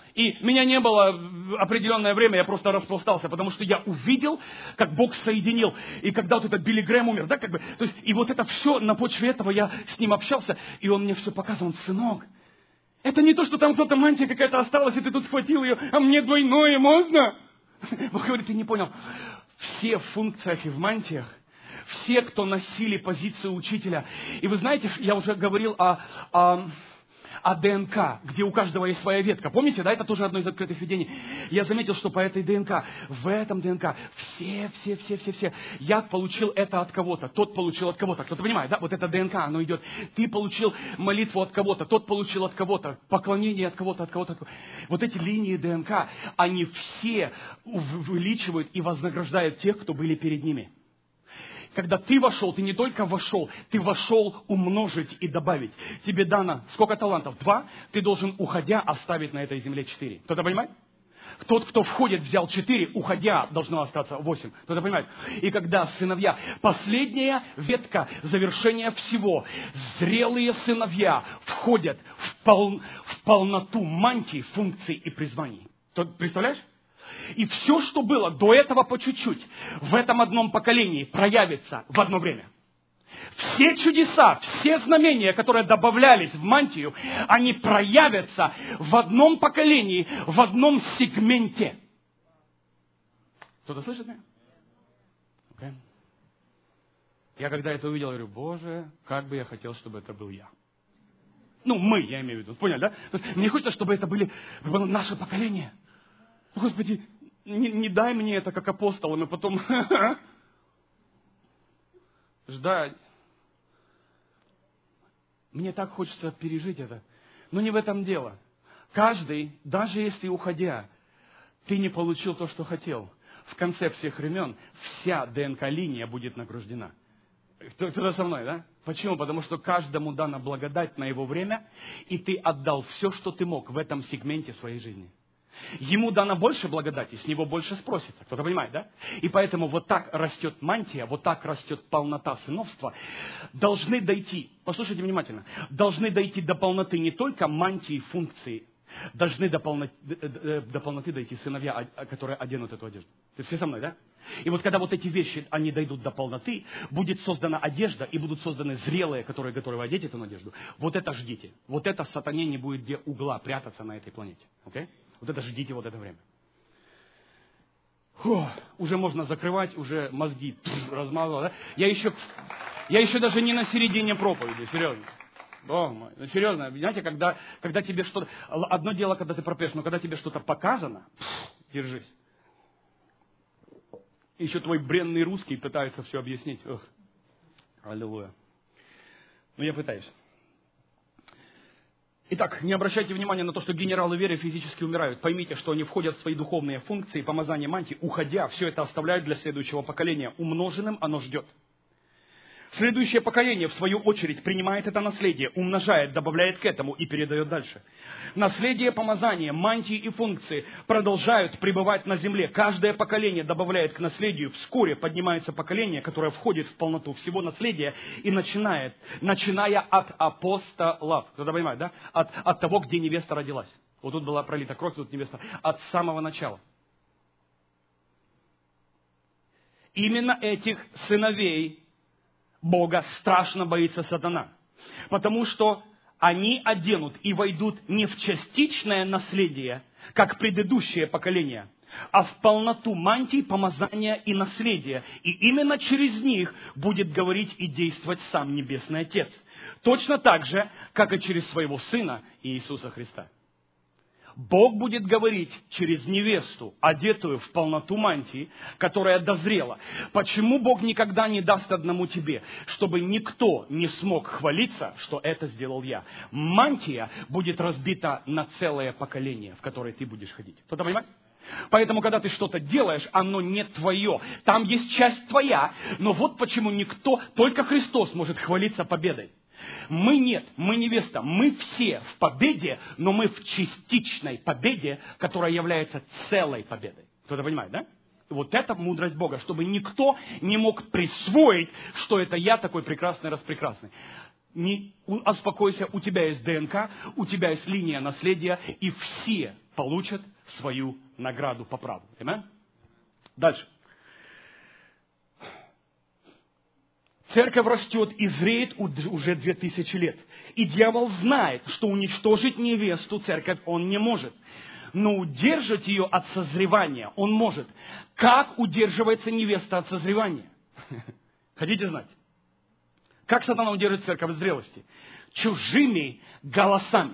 И меня не было определенное время, я просто распластался, потому что я увидел, как Бог соединил. И когда вот этот Билли Грэм умер, да, как бы, то есть, и вот это все, на почве этого я с ним общался, и он мне все показывал, сынок, это не то, что там кто-то мантия какая-то осталась, и ты тут схватил ее, а мне двойное можно? Бог говорит, ты не понял. Все в функциях и в мантиях, все, кто носили позицию учителя. И вы знаете, я уже говорил о, о, о ДНК, где у каждого есть своя ветка. Помните, да, это тоже одно из открытых видений. Я заметил, что по этой ДНК, в этом ДНК, все, все, все, все, все. Я получил это от кого-то, тот получил от кого-то. Кто-то понимает, да? Вот это ДНК, оно идет. Ты получил молитву от кого-то, тот получил от кого-то, поклонение от кого-то, от кого-то. От кого-то. Вот эти линии ДНК, они все увеличивают и вознаграждают тех, кто были перед ними. Когда ты вошел, ты не только вошел, ты вошел умножить и добавить. Тебе дано сколько талантов? Два. Ты должен, уходя, оставить на этой земле четыре. Кто-то понимает? Тот, кто входит, взял четыре, уходя, должно остаться восемь. Кто-то понимает? И когда сыновья, последняя ветка завершения всего, зрелые сыновья входят в, пол, в полноту мантии, функций и призваний. Ты представляешь? И все, что было до этого по чуть-чуть, в этом одном поколении проявится в одно время. Все чудеса, все знамения, которые добавлялись в мантию, они проявятся в одном поколении, в одном сегменте. Кто-то слышит меня? Okay. Я когда это увидел, говорю, Боже, как бы я хотел, чтобы это был я. Ну, мы, я имею в виду. Поняли, да? То есть, мне хочется, чтобы это были, было наше поколение. Господи, не, не дай мне это как апостолам, и потом ждать. Мне так хочется пережить это. Но не в этом дело. Каждый, даже если уходя, ты не получил то, что хотел, в конце всех времен вся ДНК-линия будет награждена. Кто-то со мной, да? Почему? Потому что каждому дана благодать на его время, и ты отдал все, что ты мог в этом сегменте своей жизни. Ему дано больше благодати, с него больше спросится. Кто-то понимает, да? И поэтому вот так растет мантия, вот так растет полнота сыновства. Должны дойти, послушайте внимательно, должны дойти до полноты не только мантии, функции, должны до полноты, до полноты дойти сыновья, которые оденут эту одежду. Ты все со мной, да? И вот когда вот эти вещи, они дойдут до полноты, будет создана одежда, и будут созданы зрелые, которые готовы одеть эту одежду. Вот это ждите. Вот это сатане не будет где угла прятаться на этой планете. Окей? Вот это ждите вот это время. Фу, уже можно закрывать, уже мозги размазало, да? Я еще, я еще даже не на середине проповеди, серьезно. Бог мой, ну серьезно, знаете, когда, когда тебе что-то... Одно дело, когда ты пропешь, но когда тебе что-то показано, держись. Еще твой бренный русский пытается все объяснить. Ох, аллилуйя. Ну, я пытаюсь. Итак, не обращайте внимания на то, что генералы веры физически умирают. Поймите, что они входят в свои духовные функции, помазание мантии, уходя, все это оставляют для следующего поколения. Умноженным оно ждет. Следующее поколение, в свою очередь, принимает это наследие, умножает, добавляет к этому и передает дальше. Наследие помазания, мантии и функции продолжают пребывать на земле. Каждое поколение добавляет к наследию. Вскоре поднимается поколение, которое входит в полноту всего наследия и начинает, начиная от апостолов. Кто-то понимает, да? От, от того, где невеста родилась. Вот тут была пролита кровь, тут невеста. От самого начала. Именно этих сыновей Бога страшно боится сатана, потому что они оденут и войдут не в частичное наследие, как предыдущее поколение, а в полноту мантий, помазания и наследия. И именно через них будет говорить и действовать сам Небесный Отец. Точно так же, как и через своего Сына Иисуса Христа. Бог будет говорить через невесту, одетую в полноту мантии, которая дозрела. Почему Бог никогда не даст одному тебе? Чтобы никто не смог хвалиться, что это сделал я. Мантия будет разбита на целое поколение, в которое ты будешь ходить. Кто-то понимает? Поэтому, когда ты что-то делаешь, оно не твое. Там есть часть твоя, но вот почему никто, только Христос может хвалиться победой. Мы нет, мы невеста, мы все в победе, но мы в частичной победе, которая является целой победой. Кто-то понимает, да? Вот это мудрость Бога, чтобы никто не мог присвоить, что это я такой прекрасный, распрекрасный. Не, успокойся, у тебя есть ДНК, у тебя есть линия наследия, и все получат свою награду по праву. Аминь? Дальше. Церковь растет и зреет уже две тысячи лет. И дьявол знает, что уничтожить невесту церковь он не может. Но удержать ее от созревания он может. Как удерживается невеста от созревания? Хотите знать? Как сатана удерживает церковь от зрелости? Чужими голосами.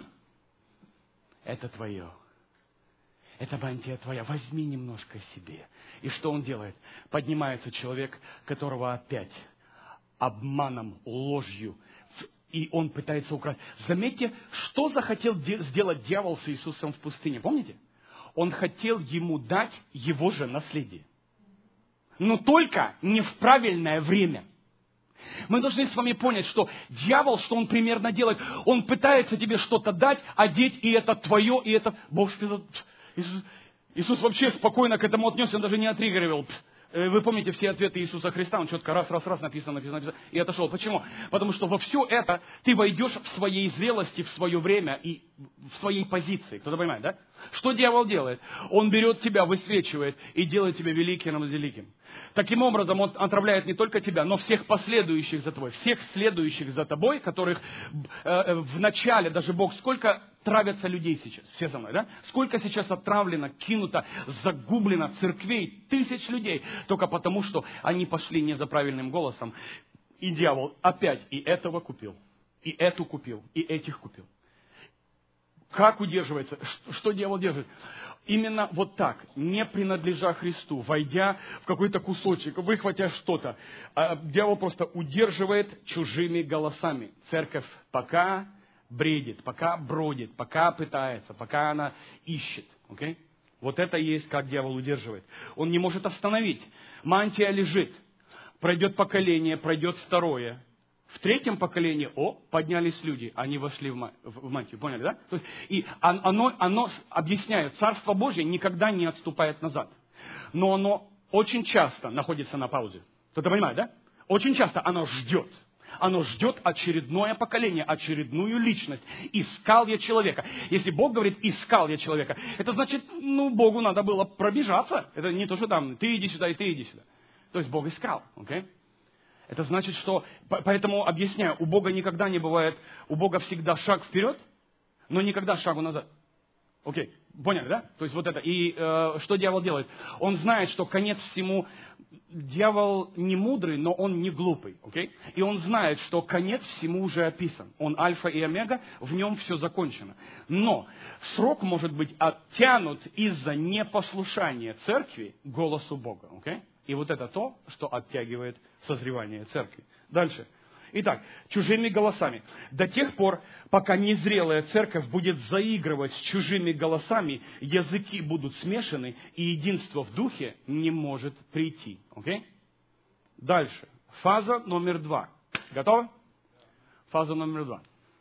Это твое. Это мантия твоя. Возьми немножко себе. И что он делает? Поднимается человек, которого опять обманом, ложью, и он пытается украсть. Заметьте, что захотел де- сделать дьявол с Иисусом в пустыне. Помните? Он хотел ему дать его же наследие. Но только не в правильное время. Мы должны с вами понять, что дьявол, что он примерно делает, он пытается тебе что-то дать, одеть, и это твое, и это... Бог сказал, Иисус, Иисус вообще спокойно к этому отнесся, он даже не отриггерил. Вы помните все ответы Иисуса Христа, он четко раз-раз-раз написано, написано, написано, и отошел. Почему? Потому что во все это ты войдешь в своей зрелости, в свое время и в своей позиции. Кто-то понимает, да? Что дьявол делает? Он берет тебя, высвечивает и делает тебя великим и великим. Таким образом, он отравляет не только тебя, но всех последующих за тобой, всех следующих за тобой, которых э, в начале, даже Бог, сколько травятся людей сейчас, все со мной, да? Сколько сейчас отравлено, кинуто, загублено церквей, тысяч людей, только потому, что они пошли не за правильным голосом. И дьявол опять и этого купил, и эту купил, и этих купил. Как удерживается? Что дьявол держит? Именно вот так, не принадлежа Христу, войдя в какой-то кусочек, выхватя что-то, дьявол просто удерживает чужими голосами. Церковь пока бредит, пока бродит, пока пытается, пока она ищет. Okay? Вот это и есть, как дьявол удерживает. Он не может остановить. Мантия лежит. Пройдет поколение, пройдет второе. В третьем поколении, о, поднялись люди, они вошли в мантию, поняли, да? То есть, и оно, оно, объясняю, Царство Божье никогда не отступает назад, но оно очень часто находится на паузе. Кто-то понимает, да? Очень часто оно ждет. Оно ждет очередное поколение, очередную личность. Искал я человека. Если Бог говорит, искал я человека, это значит, ну, Богу надо было пробежаться. Это не то, что там, ты иди сюда и ты иди сюда. То есть Бог искал, окей? Okay? Это значит, что... Поэтому объясняю, у Бога никогда не бывает... У Бога всегда шаг вперед, но никогда шагу назад. Окей, поняли, да? То есть вот это. И э, что дьявол делает? Он знает, что конец всему... Дьявол не мудрый, но он не глупый. Окей? И он знает, что конец всему уже описан. Он альфа и омега, в нем все закончено. Но срок может быть оттянут из-за непослушания церкви голосу Бога. Окей? И вот это то, что оттягивает созревание церкви. Дальше. Итак, чужими голосами. До тех пор, пока незрелая церковь будет заигрывать с чужими голосами, языки будут смешаны, и единство в духе не может прийти. Окей? Дальше. Фаза номер два. Готовы? Фаза номер два.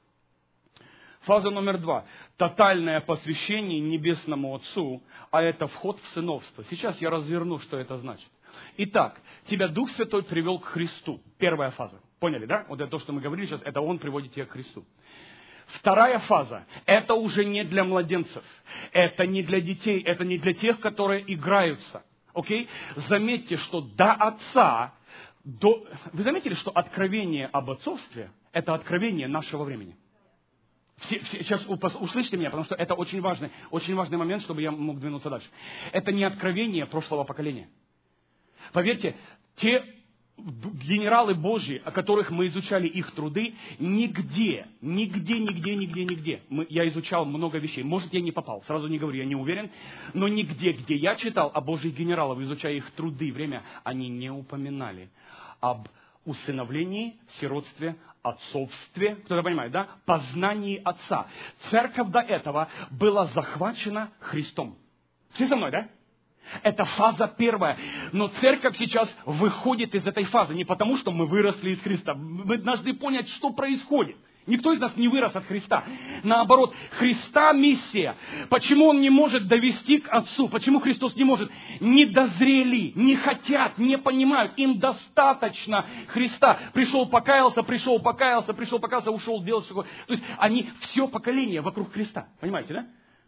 Фаза номер два. Тотальное посвящение Небесному Отцу, а это вход в сыновство. Сейчас я разверну, что это значит. Итак, тебя Дух Святой привел к Христу. Первая фаза. Поняли, да? Вот это то, что мы говорили сейчас, это Он приводит тебя к Христу. Вторая фаза. Это уже не для младенцев. Это не для детей. Это не для тех, которые играются. Окей? Заметьте, что до Отца... До... Вы заметили, что откровение об отцовстве – это откровение нашего времени? Все, все, сейчас услышьте меня, потому что это очень важный, очень важный момент, чтобы я мог двинуться дальше. Это не откровение прошлого поколения. Поверьте, те генералы Божьи, о которых мы изучали их труды, нигде, нигде, нигде, нигде, нигде. Мы, я изучал много вещей. Может, я не попал, сразу не говорю, я не уверен. Но нигде, где я читал о Божьих генералах, изучая их труды, время, они не упоминали об усыновлении, сиротстве, отцовстве, кто-то понимает, да? Познании Отца. Церковь до этого была захвачена Христом. Все со мной, да? Это фаза первая. Но церковь сейчас выходит из этой фазы не потому, что мы выросли из Христа. Мы должны понять, что происходит. Никто из нас не вырос от Христа. Наоборот, Христа миссия. Почему Он не может довести к Отцу? Почему Христос не может? Не дозрели, не хотят, не понимают. Им достаточно Христа. Пришел, покаялся, пришел, покаялся, пришел, покаялся, ушел, делал что-то. То есть они все поколение вокруг Христа. Понимаете, да?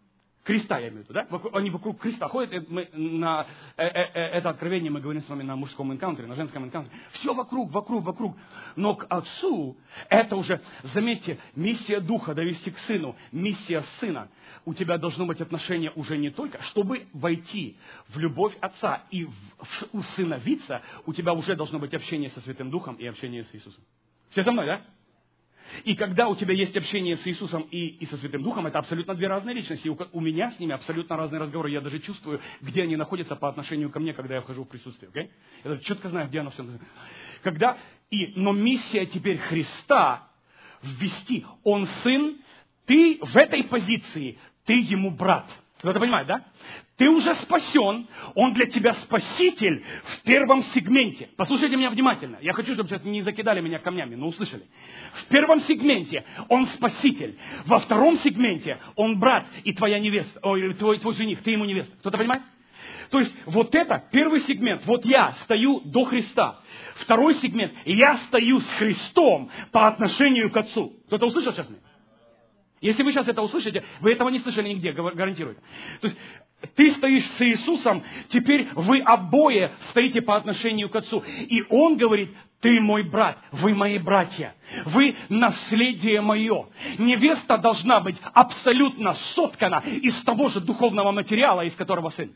Креста, я имею в виду, да? Они вокруг креста ходят. Мы на это откровение мы говорим с вами на мужском энкаунтере, на женском энкаунтере. Все вокруг, вокруг, вокруг. Но к Отцу это уже, заметьте, миссия Духа довести к Сыну, миссия Сына. У тебя должно быть отношение уже не только, чтобы войти в любовь Отца и в, в, усыновиться, у тебя уже должно быть общение со Святым Духом и общение с Иисусом. Все со мной, да? И когда у тебя есть общение с Иисусом и, и со Святым Духом, это абсолютно две разные личности. У, у меня с ними абсолютно разные разговоры. Я даже чувствую, где они находятся по отношению ко мне, когда я вхожу в присутствие. Okay? Я даже четко знаю, где оно все. Когда, и, но миссия теперь Христа ввести. Он сын, ты в этой позиции, ты ему брат. Кто-то понимает, да? Ты уже спасен, он для тебя спаситель в первом сегменте. Послушайте меня внимательно. Я хочу, чтобы сейчас не закидали меня камнями, но услышали. В первом сегменте он спаситель. Во втором сегменте он брат и твоя невеста, ой, твой, твой жених, ты ему невеста. Кто-то понимает? То есть вот это первый сегмент. Вот я стою до Христа. Второй сегмент. Я стою с Христом по отношению к Отцу. Кто-то услышал сейчас меня? Если вы сейчас это услышите, вы этого не слышали нигде, гарантирую. То есть ты стоишь с Иисусом, теперь вы обои стоите по отношению к Отцу. И Он говорит, ты мой брат, вы мои братья, вы наследие мое. Невеста должна быть абсолютно соткана из того же духовного материала, из которого сын.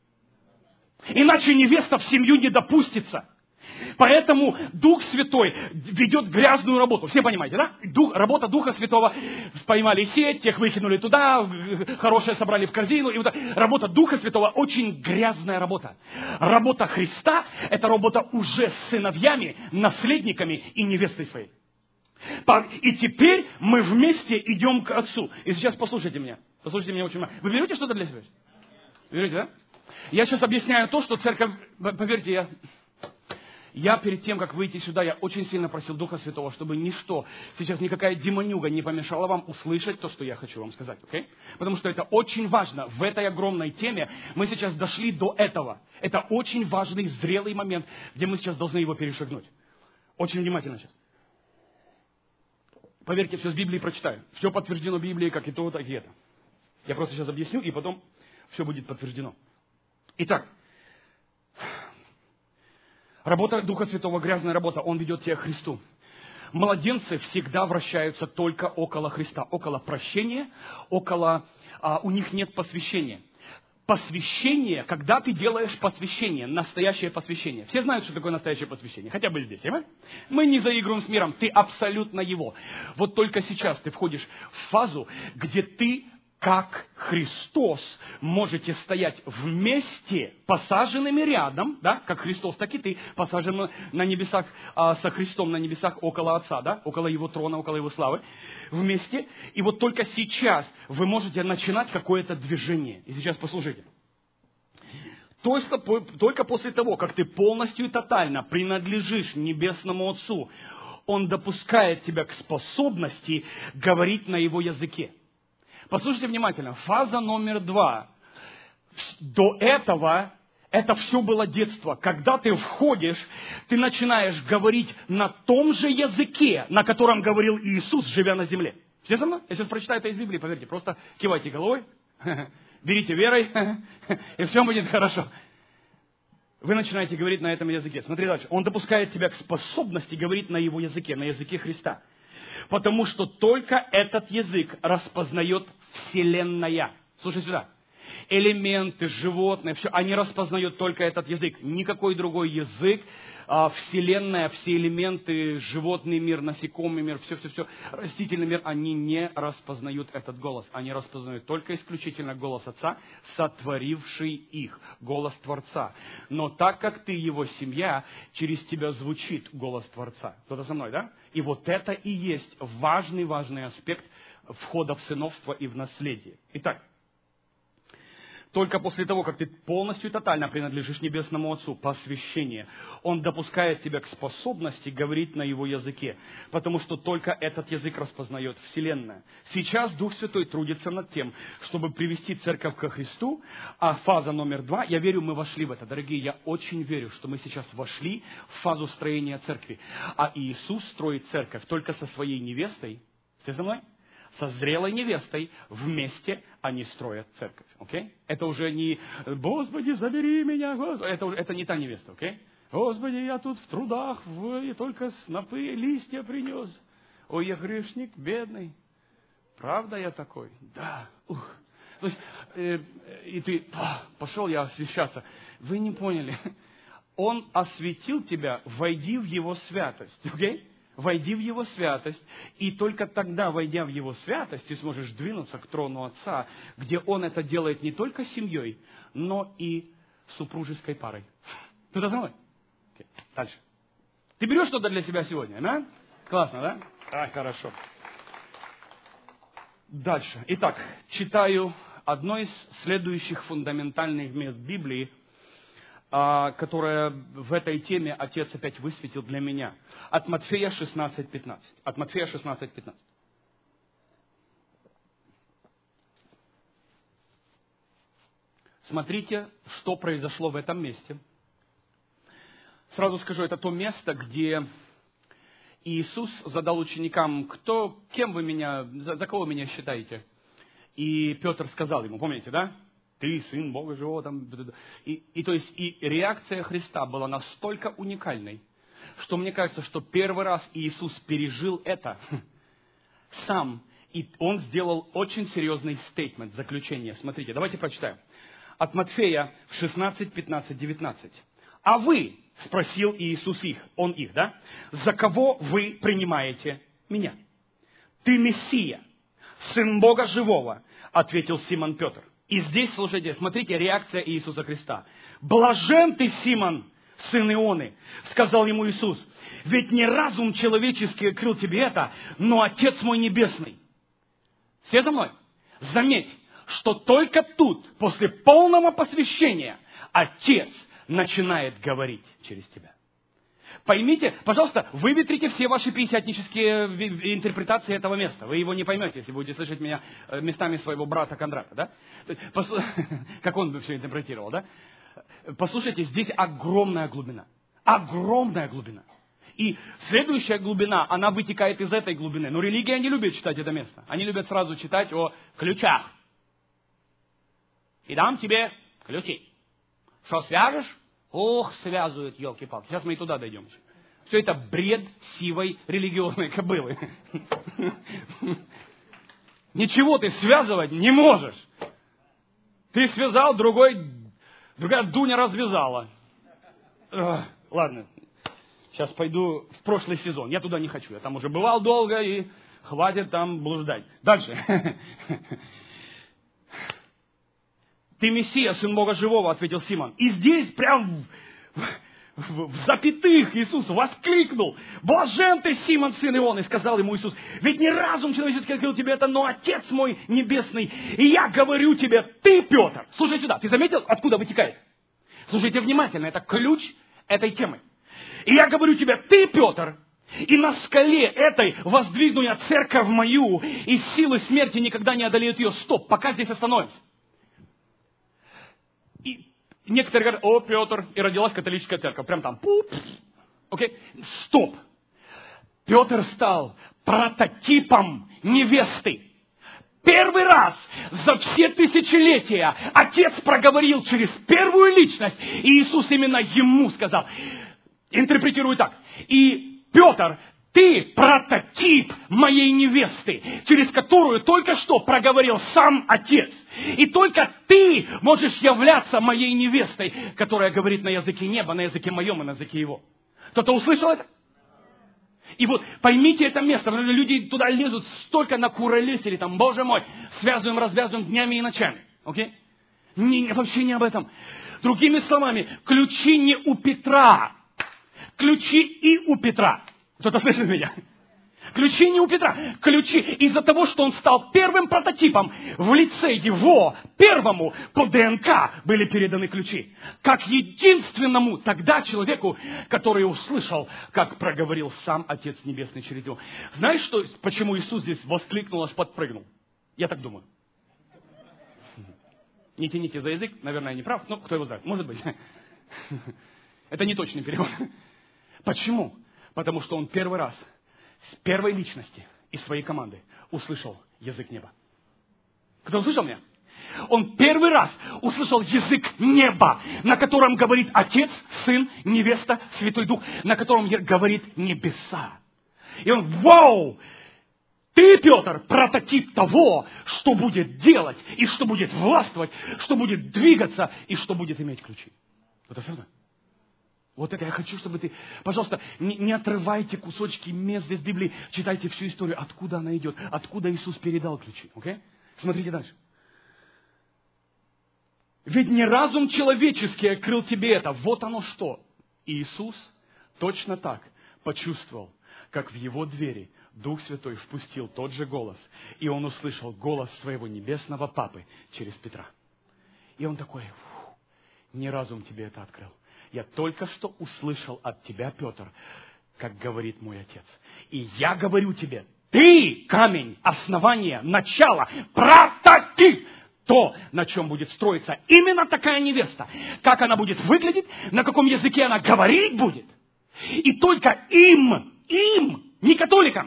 Иначе невеста в семью не допустится. Поэтому Дух Святой ведет грязную работу. Все понимаете, да? Дух, работа Духа Святого. Поймали сеть, тех выкинули туда, хорошее собрали в корзину. И вот работа Духа Святого очень грязная работа. Работа Христа – это работа уже с сыновьями, наследниками и невестой своей. И теперь мы вместе идем к Отцу. И сейчас послушайте меня. Послушайте меня очень внимательно. Вы берете что-то для себя? Берете, да? Я сейчас объясняю то, что церковь, поверьте, я... Я перед тем, как выйти сюда, я очень сильно просил Духа Святого, чтобы ничто, сейчас никакая демонюга не помешала вам услышать то, что я хочу вам сказать. Okay? Потому что это очень важно. В этой огромной теме мы сейчас дошли до этого. Это очень важный, зрелый момент, где мы сейчас должны его перешагнуть. Очень внимательно сейчас. Поверьте, все с Библии прочитаю. Все подтверждено Библией, как и то, так и это. Я просто сейчас объясню, и потом все будет подтверждено. Итак. Работа Духа Святого, грязная работа, Он ведет тебя к Христу. Младенцы всегда вращаются только около Христа, около прощения, около... А, у них нет посвящения. Посвящение, когда ты делаешь посвящение, настоящее посвящение. Все знают, что такое настоящее посвящение, хотя бы здесь, понимаете? Мы не заигрываем с миром, ты абсолютно его. Вот только сейчас ты входишь в фазу, где ты... как Христос можете стоять вместе, посаженными рядом, да, как Христос, так и ты, посажен на небесах, а, со Христом на небесах около Отца, да, около Его трона, около Его славы, вместе. И вот только сейчас вы можете начинать какое-то движение. И сейчас послушайте. Только, только после того, как ты полностью и тотально принадлежишь Небесному Отцу, Он допускает тебя к способности говорить на Его языке. Послушайте внимательно. Фаза номер два. До этого это все было детство. Когда ты входишь, ты начинаешь говорить на том же языке, на котором говорил Иисус, живя на земле. Все со мной? Я сейчас прочитаю это из Библии, поверьте. Просто кивайте головой, берите верой, и все будет хорошо. Вы начинаете говорить на этом языке. Смотри дальше. Он допускает тебя к способности говорить на Его языке, на языке Христа. Потому что только этот язык распознает Вселенная. Слушай сюда. Элементы, животные, все, они распознают только этот язык. Никакой другой язык, а, Вселенная, все элементы, животный мир, насекомый мир, все-все-все, растительный мир, они не распознают этот голос. Они распознают только исключительно голос Отца, сотворивший их, голос Творца. Но так как ты его семья, через тебя звучит голос Творца. Кто-то со мной, да? И вот это и есть важный-важный аспект входа в сыновство и в наследие. Итак, только после того, как ты полностью и тотально принадлежишь Небесному Отцу, посвящение, Он допускает тебя к способности говорить на Его языке, потому что только этот язык распознает Вселенная. Сейчас Дух Святой трудится над тем, чтобы привести церковь ко Христу, а фаза номер два, я верю, мы вошли в это. Дорогие, я очень верю, что мы сейчас вошли в фазу строения церкви, а Иисус строит церковь только со своей невестой, все со мной? со зрелой невестой вместе они строят церковь. Okay? Это уже не «Господи, забери меня», это, это не та невеста. Okay? «Господи, я тут в трудах, в, и только снопы, листья принес. Ой, я грешник, бедный». Правда я такой? Да. Ух. То есть, э, и ты, а, пошел я освящаться. Вы не поняли. Он осветил тебя, войди в Его святость. Okay? Войди в Его святость. И только тогда, войдя в Его святость, ты сможешь двинуться к трону Отца, где Он это делает не только семьей, но и супружеской парой. Кто-то за мной? Okay. Дальше. Ты берешь что-то для себя сегодня, да? Классно, да? А, хорошо. Дальше. Итак, читаю одно из следующих фундаментальных мест Библии, которое в этой теме Отец опять высветил для меня. От Матфея шестнадцать пятнадцать. От Матфея шестнадцать пятнадцать. Смотрите, что произошло в этом месте. Сразу скажу, это то место, где Иисус задал ученикам, кто, кем вы меня, за, за кого вы меня считаете? И Петр сказал ему, помните, да? Ты сын Бога живого. Там, и, и то есть и реакция Христа была настолько уникальной, что мне кажется, что первый раз Иисус пережил это сам. И он сделал очень серьезный стейтмент, заключение. Смотрите, давайте прочитаем. От Матфея шестнадцать, пятнадцать, девятнадцать. А вы, спросил Иисус их, он их, да? За кого вы принимаете меня? Ты Мессия, Сын Бога Живого, ответил Симон Петр. И здесь, слушайте, смотрите, реакция Иисуса Христа. Блажен ты, Симон, сын Ионы, сказал ему Иисус. Ведь не разум человеческий открыл тебе это, но Отец мой Небесный. Все за мной? Заметь, что только тут, после полного посвящения, Отец начинает говорить через тебя. Поймите, пожалуйста, выветрите все ваши пятидесятнические интерпретации этого места. Вы его не поймете, если будете слышать меня местами своего брата Кондрака, да? Послу... Как он бы все интерпретировал, да? Послушайте, здесь огромная глубина. Огромная глубина. И следующая глубина, она вытекает из этой глубины. Но религия не любит читать это место. Они любят сразу читать о ключах. И дам тебе ключи. Что свяжешь? Ох, связывают, елки-палки. Сейчас мы и туда дойдем. Все это бред сивой религиозной кобылы. Ничего ты связывать не можешь. Ты связал, другой, другая Дуня развязала. Эх, ладно, сейчас пойду в прошлый сезон. Я туда не хочу. Я там уже бывал долго и хватит там блуждать. Дальше. Ты Мессия, Сын Бога Живого, ответил Симон. И здесь прям в, в, в запятых Иисус воскликнул. Блажен ты, Симон, сын Ионы, сказал ему Иисус. Ведь не разум человеческий открыл тебе это, но Отец мой Небесный. И я говорю тебе, ты, Петр. Слушай сюда, ты заметил, откуда вытекает? Слушайте внимательно, это ключ этой темы. И я говорю тебе, ты, Петр, и на скале этой воздвигну я церковь мою, и силы смерти никогда не одолеют ее. Стоп, пока здесь остановимся. И некоторые говорят, о, Петр, и родилась католическая церковь. Прям там. Окей? Стоп. Петр стал прототипом невесты. Первый раз за все тысячелетия Отец проговорил через первую личность, и Иисус именно ему сказал. Интерпретирую так. И Петр, ты прототип моей невесты, через которую только что проговорил сам Отец. И только ты можешь являться моей невестой, которая говорит на языке неба, на языке моем и на языке его. Кто-то услышал это? И вот поймите это место. Люди туда лезут, столько накуролесили там, Боже мой, связываем, развязываем днями и ночами. Окей? Не, вообще не об этом. Другими словами, ключи не у Петра. Ключи и у Петра. Кто-то слышит меня? Ключи не у Петра. Ключи из-за того, что он стал первым прототипом, в лице его, первому, по ДНК были переданы ключи. Как единственному тогда человеку, который услышал, как проговорил сам Отец Небесный через него. Знаешь, что, почему Иисус здесь воскликнул, аж подпрыгнул? Я так думаю. Не тяните за язык, наверное, я не прав, но кто его знает, может быть. Это не точный перевод. Почему? Потому что он первый раз с первой личности из своей команды услышал язык неба. Кто услышал меня? Он первый раз услышал язык неба, на котором говорит Отец, Сын, Невеста, Святой Дух, на котором говорит небеса. И он, вау! Ты, Петр, прототип того, что будет делать, и что будет властвовать, что будет двигаться, и что будет иметь ключи. Вот это самое. Вот это я хочу, чтобы ты, пожалуйста, не, не отрывайте кусочки мест из Библии, читайте всю историю, откуда она идет, откуда Иисус передал ключи. Окей? Смотрите дальше. Ведь не разум человеческий открыл тебе это. Вот оно что. Иисус точно так почувствовал, как в его двери Дух Святой впустил тот же голос. И он услышал голос своего небесного Папы через Петра. И он такой, не разум тебе это открыл. Я только что услышал от тебя, Петр, как говорит мой Отец. И я говорю тебе, ты камень, основание, начало, прототип. То, на чем будет строиться именно такая невеста. Как она будет выглядеть, на каком языке она говорить будет. И только им, им, не католикам,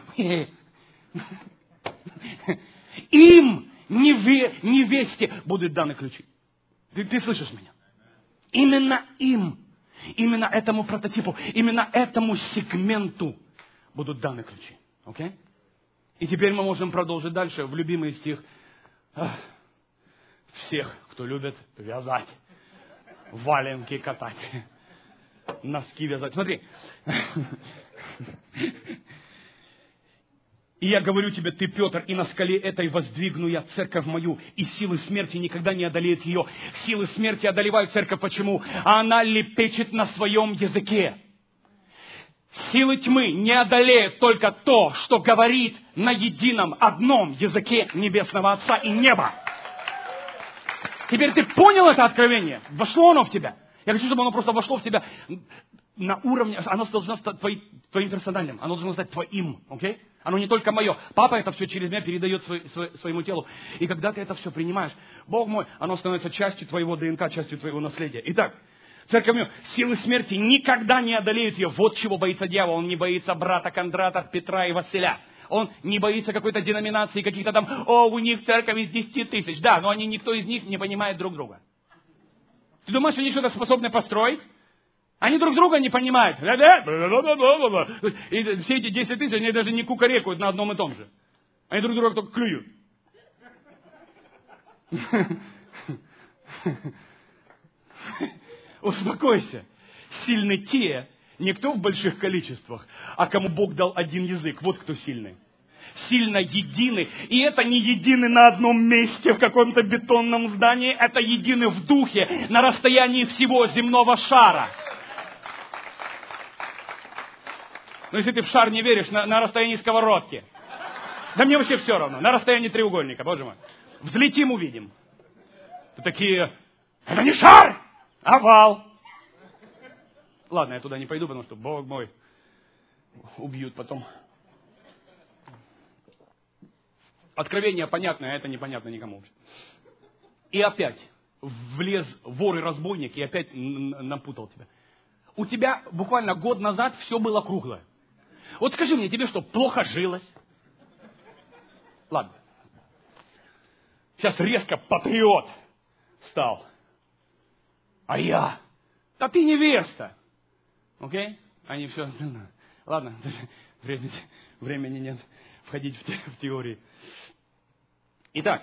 им, неве, невесте будут даны ключи. Ты, ты слышишь меня? Именно им, именно этому прототипу, именно этому сегменту будут даны ключи. Окей? И теперь мы можем продолжить дальше в любимый стих всех, кто любит вязать, валенки катать, носки вязать. Смотри. И я говорю тебе, ты, Петр, и на скале этой воздвигну я церковь мою, и силы смерти никогда не одолеют ее. Силы смерти одолевают церковь. Почему? А она лепечет на своем языке. Силы тьмы не одолеют только то, что говорит на едином, одном языке Небесного Отца и неба. Теперь ты понял это откровение? Вошло оно в тебя? Я хочу, чтобы оно просто вошло в тебя на уровне, оно должно стать твоим, твоим персональным, оно должно стать твоим, окей? Оно не только мое. Папа это все через меня передает свой, свой, своему телу. И когда ты это все принимаешь, Бог мой, оно становится частью твоего ДНК, частью твоего наследия. Итак, церковь мою, силы смерти никогда не одолеют ее. Вот чего боится дьявол. Он не боится брата Кондрата, Петра и Василя. Он не боится какой-то деноминации, каких-то там, о, у них церковь из десяти тысяч. Да, но они, никто из них не понимает друг друга. Ты думаешь, они что-то способны построить? Они друг друга не понимают. И все эти десять тысяч, они даже не кукарекают на одном и том же. Они друг друга только клюют. Успокойся. Сильны те, не кто в больших количествах, а кому Бог дал один язык. Вот кто сильный. Сильно едины. И это не едины на одном месте в каком-то бетонном здании. Это едины в духе на расстоянии всего земного шара. Но если ты в шар не веришь, на, на расстоянии сковородки. Да мне вообще все равно. На расстоянии треугольника, боже мой. Взлетим, увидим. Ты такие, это не шар, овал. Ладно, я туда не пойду, потому что, Бог мой, убьют потом. Откровение понятное, а это непонятно никому. И опять влез вор и разбойник, и опять напутал тебя. У тебя буквально год назад все было круглое. Вот скажи мне, тебе что, плохо жилось? Ладно. Сейчас резко патриот стал. А я? Да ты невеста. Окей? Они все... Ладно, времени, времени нет входить в, те, в теории. Итак.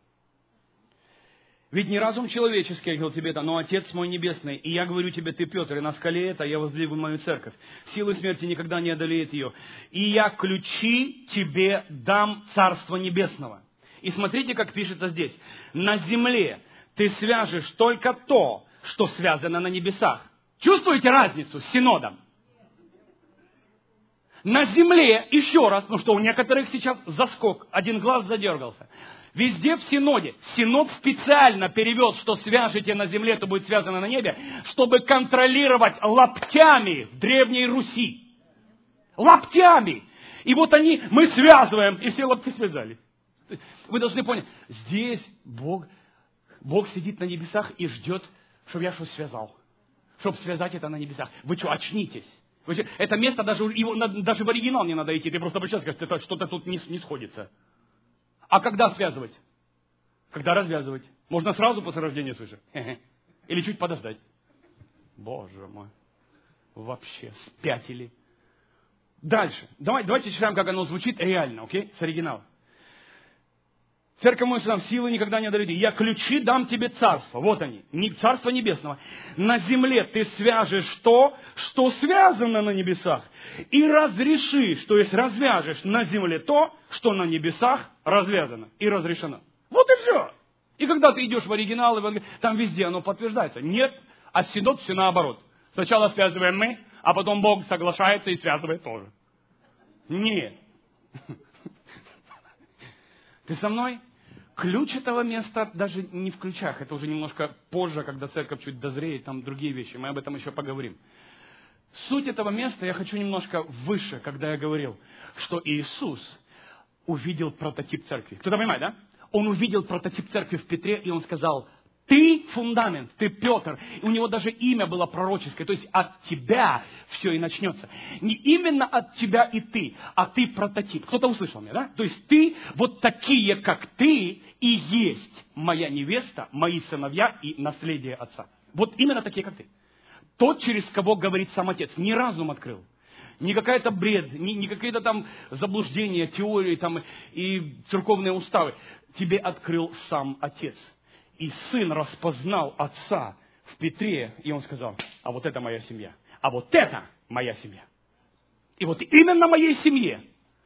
Ведь не разум человеческий, я говорил тебе это, но Отец мой небесный. И я говорю тебе, ты, Петр, и на скале это я воздвигну мою церковь. Силы смерти никогда не одолеет ее. И я ключи тебе дам Царства Небесного. И смотрите, как пишется здесь. На земле ты свяжешь только то, что связано на небесах. Чувствуете разницу с синодом? На земле, еще раз, ну что, у некоторых сейчас заскок, один глаз задергался. Везде в синоде. Синод специально перевел, что свяжете на земле, то будет связано на небе, чтобы контролировать лаптями в Древней Руси. Лаптями. И вот они, мы связываем, и все лапти связались. Вы должны понять, здесь Бог, Бог сидит на небесах и ждет, чтобы я что-то связал. Чтобы связать это на небесах. Вы что, очнитесь? Вы что, это место, даже, его, даже в оригинал не надо идти, ты просто обращаешься, скажешь, что-то тут не, не сходится. А когда связывать? Когда развязывать? Можно сразу после рождения свыше. Или чуть подождать. Боже мой. Вообще спятили. Дальше. Давай, давайте читаем, как оно звучит реально, окей? С оригинала. Церковь моя нам силы никогда не одарите. Я ключи дам тебе царство. Вот они. Царство небесного. На земле ты свяжешь то, что связано на небесах. И разрешишь, то есть развяжешь на земле то, что на небесах развязано и разрешено. Вот и все. И когда ты идешь в оригинал, там везде оно подтверждается. Нет, а синод все наоборот. Сначала связываем мы, а потом Бог соглашается и связывает тоже. Нет. Ты со мной? Ключ этого места даже не в ключах. Это уже немножко позже, когда церковь чуть дозреет, там другие вещи. Мы об этом еще поговорим. Суть этого места я хочу немножко выше, когда я говорил, что Иисус увидел прототип церкви. Кто-то понимает, да? Он увидел прототип церкви в Петре, и он сказал: ты фундамент, ты Петр. И у него даже имя было пророческое. То есть от тебя все и начнется. Не именно от тебя и ты, а ты прототип. Кто-то услышал меня, да? То есть ты, вот такие, как ты, и есть моя невеста, мои сыновья и наследие отца. Вот именно такие, как ты. Тот, через кого говорит сам Отец. Не разум открыл. Не какая-то бред, не, не какие-то там заблуждения, теории там, и церковные уставы. Тебе открыл сам Отец. И сын распознал отца в Петре, и он сказал: а вот это моя семья, а вот это моя семья. И вот именно моей семье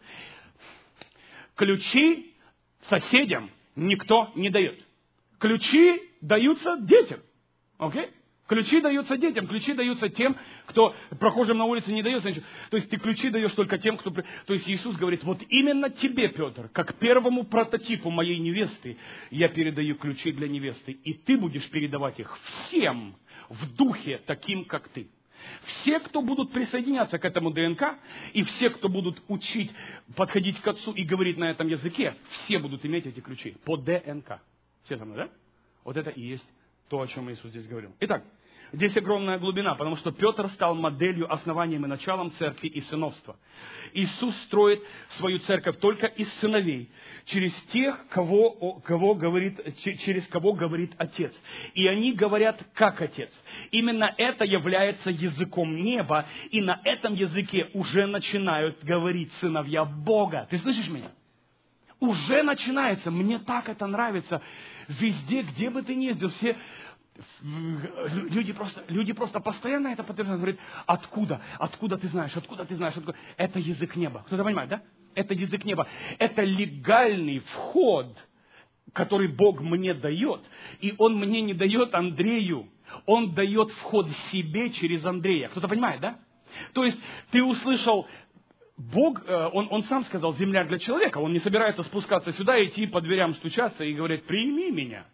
ключи соседям никто не дает. Ключи даются детям. Окей? Ключи даются детям, ключи даются тем, кто прохожим на улице не дается ничего. То есть ты ключи даешь только тем, кто... То есть Иисус говорит: вот именно тебе, Петр, как первому прототипу моей невесты, я передаю ключи для невесты. И ты будешь передавать их всем в духе таким, как ты. Все, кто будут присоединяться к этому ДНК, и все, кто будут учить, подходить к Отцу и говорить на этом языке, все будут иметь эти ключи по ДНК. Все со мной, да? Вот это и есть то, о чем Иисус здесь говорил. Итак, здесь огромная глубина, потому что Петр стал моделью, основанием и началом церкви и сыновства. Иисус строит свою церковь только из сыновей, через тех, кого, кого говорит, через кого говорит Отец. И они говорят как Отец. Именно это является языком неба, и на этом языке уже начинают говорить сыновья Бога. Ты слышишь меня? Уже начинается. Мне так это нравится. Везде, где бы ты ни ездил, все люди просто, люди просто постоянно это подтверждают. Говорят: откуда? Откуда ты знаешь? Откуда ты знаешь? Откуда? Это язык неба. Кто-то понимает, да? Это язык неба. Это легальный вход, который Бог мне дает. И Он мне не дает Андрею. Он дает вход себе через Андрея. Кто-то понимает, да? То есть ты услышал... Бог, он, он сам сказал: земля для человека. Он не собирается спускаться сюда, идти по дверям стучаться и говорить: прими меня.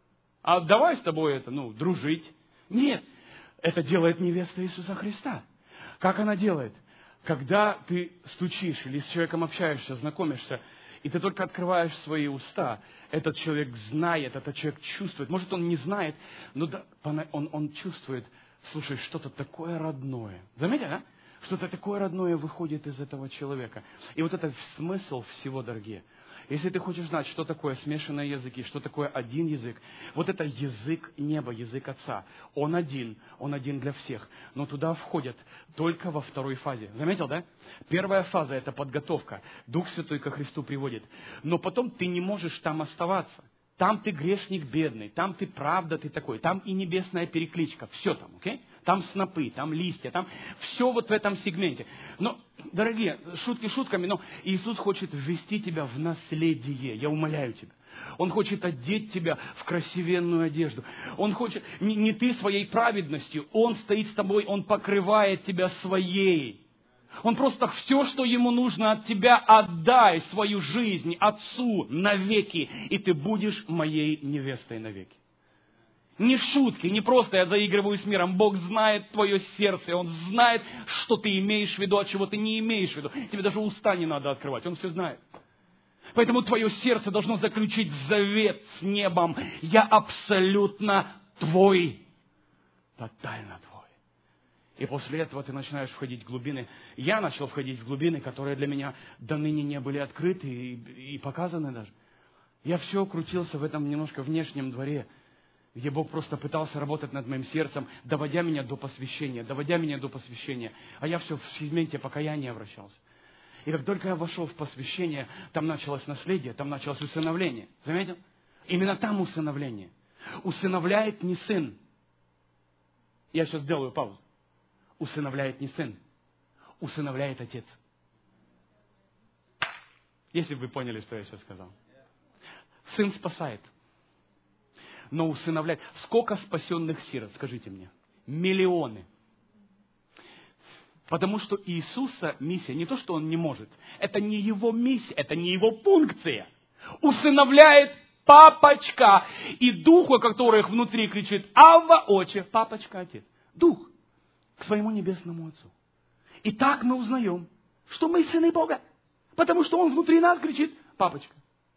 А давай с тобой это, ну, дружить. Нет, это делает невеста Иисуса Христа. Как она делает? Когда ты стучишь или с человеком общаешься, знакомишься, и ты только открываешь свои уста, этот человек знает, этот человек чувствует. Может, он не знает, но да, он, он чувствует: слушай, что-то такое родное. Заметили, да? Что-то такое родное выходит из этого человека. И вот это смысл всего, дорогие. Если ты хочешь знать, что такое смешанные языки, что такое один язык, вот это язык неба, язык Отца. Он один, он один для всех. Но туда входят только во второй фазе. Заметил, да? Первая фаза – это подготовка. Дух Святой ко Христу приводит. Но потом ты не можешь там оставаться. Там ты грешник бедный, там ты правда, ты такой, там и небесная перекличка, все там, окей? Там снопы, там листья, там все вот в этом сегменте. Но, дорогие, шутки шутками, но Иисус хочет ввести тебя в наследие, я умоляю тебя. Он хочет одеть тебя в красивенную одежду. Он хочет, не, не ты своей праведностью, Он стоит с тобой, Он покрывает тебя своей. Он просто все, что ему нужно от тебя, отдай свою жизнь Отцу навеки, и ты будешь моей невестой навеки. Не шутки, не просто я заигрываю с миром. Бог знает твое сердце, Он знает, что ты имеешь в виду, а чего ты не имеешь в виду. Тебе даже уста не надо открывать, Он все знает. Поэтому твое сердце должно заключить завет с небом. Я абсолютно твой, тотально твой. И после этого ты начинаешь входить в глубины. Я начал входить в глубины, которые для меня до ныне не были открыты и, и показаны даже. Я все крутился в этом немножко внешнем дворе, где Бог просто пытался работать над моим сердцем, доводя меня до посвящения, доводя меня до посвящения. А я все в сегменте покаяния вращался. И как только я вошел в посвящение, там началось наследие, там началось усыновление. Заметил? Именно там усыновление. Усыновляет не сын. Я сейчас делаю паузу. Усыновляет не сын. Усыновляет отец. Если бы вы поняли, что я сейчас сказал. Сын спасает. Но усыновляет. Сколько спасенных сирот, скажите мне? Миллионы. Потому что Иисуса миссия, не то, что Он не может, это не Его миссия, это не Его функция. Усыновляет папочка. И дух, у которых внутри кричит «Авва, Отче», папочка, отец. Дух к своему небесному Отцу. И так мы узнаем, что мы сыны Бога. Потому что Он внутри нас кричит «Папочка».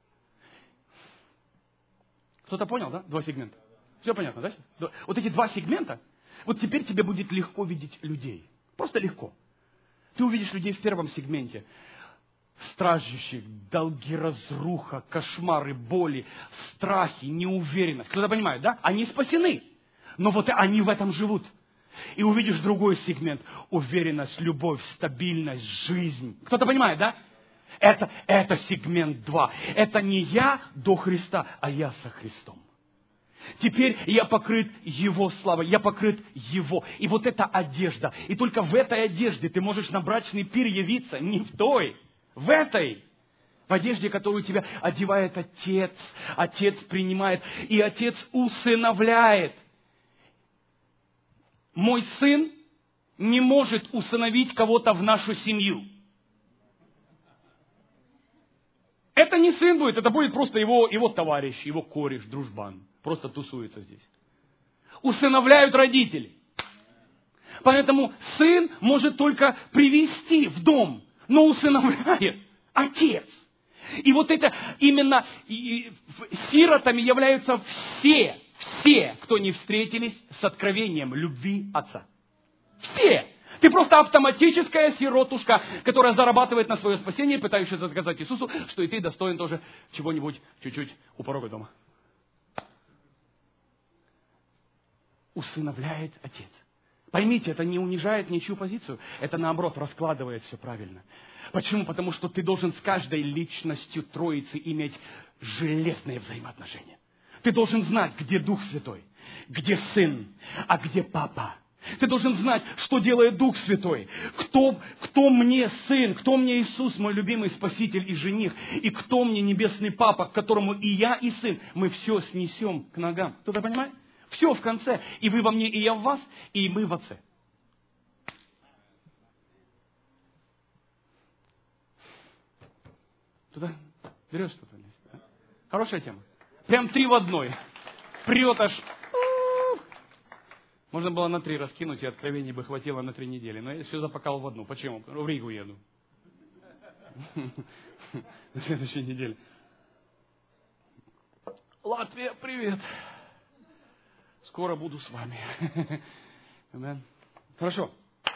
Кто-то понял, да? Два сегмента. Все понятно, да? Вот эти два сегмента, вот теперь тебе будет легко видеть людей. Просто легко. Ты увидишь людей в первом сегменте. Страждущих, долги, разруха, кошмары, боли, страхи, неуверенность. Кто-то понимает, да? Они спасены. Но вот они в этом живут. И увидишь другой сегмент. Уверенность, любовь, стабильность, жизнь. Кто-то понимает, да? Это, это сегмент два. Это не я до Христа, а я со Христом. Теперь я покрыт Его славой, я покрыт Его. И вот эта одежда. И только в этой одежде ты можешь на брачный пир явиться. Не в той, в этой. В одежде, которую тебя одевает Отец. Отец принимает. И Отец усыновляет. Мой сын не может усыновить кого-то в нашу семью. Это не сын будет, это будет просто его, его товарищ, его кореш, дружбан. Просто тусуется здесь. Усыновляют родители. Поэтому сын может только привести в дом, но усыновляет отец. И вот это именно сиротами являются все, все, кто не встретились с откровением любви отца. Все. Ты просто автоматическая сиротушка, которая зарабатывает на свое спасение, пытающаяся доказать Иисусу, что и ты достоин тоже чего-нибудь чуть-чуть у порога дома. Усыновляет Отец. Поймите, это не унижает ничью позицию, это наоборот раскладывает все правильно. Почему? Потому что ты должен с каждой личностью Троицы иметь железные взаимоотношения. Ты должен знать, где Дух Святой, где Сын, а где Папа. Ты должен знать, что делает Дух Святой. Кто, кто мне Сын, кто мне Иисус, мой любимый Спаситель и жених. И кто мне Небесный Папа, к которому и я, и Сын. Мы все снесем к ногам. Кто-то понимает? Все в конце. И вы во мне, и я в вас, и мы в Отце. Туда берешь что-то? Хорошая тема. Прям три в одной. Прет аж. Можно было на три раскинуть, и откровений бы хватило на три недели. Но я все запакал в одну. Почему? В Ригу еду. На следующей неделе. Латвия, привет. Скоро буду с вами. Хорошо.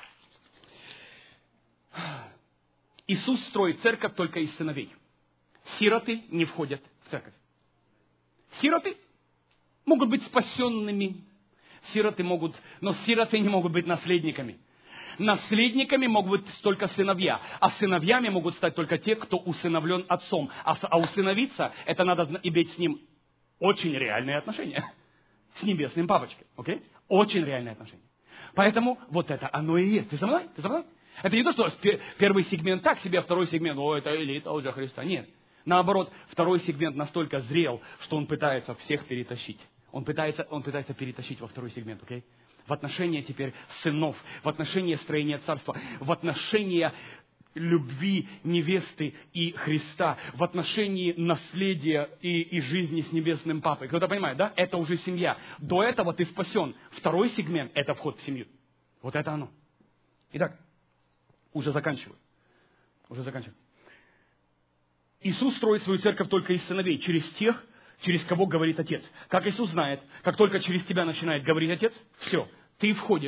Иисус строит церковь только из сыновей. Сироты не входят в церковь. Сироты могут быть спасенными. Сироты могут, но сироты не могут быть наследниками. Наследниками могут быть только сыновья, а сыновьями могут стать только те, кто усыновлен отцом. А, а усыновиться, это надо иметь с ним очень реальные отношения. С небесным папочкой. Okay? Очень реальные отношения. Поэтому вот это оно и есть. Ты со мной? Ты со мной? Это не то, что первый сегмент так себе, а второй сегмент, о, это элита уже Христа. Нет. Наоборот, второй сегмент настолько зрел, что он пытается всех перетащить. Он пытается, он пытается перетащить во второй сегмент, окей? Okay? В отношении теперь сынов, в отношении строения царства, в отношении любви невесты и Христа, в отношении наследия и, и жизни с небесным папой. Кто-то понимает, да? Это уже семья. До этого ты спасен. Второй сегмент – это вход в семью. Вот это оно. Итак, уже заканчиваю. Уже заканчиваю. Иисус строит свою церковь только из сыновей, через тех, через кого говорит Отец. Как Иисус знает, как только через тебя начинает говорить Отец, все, ты входишь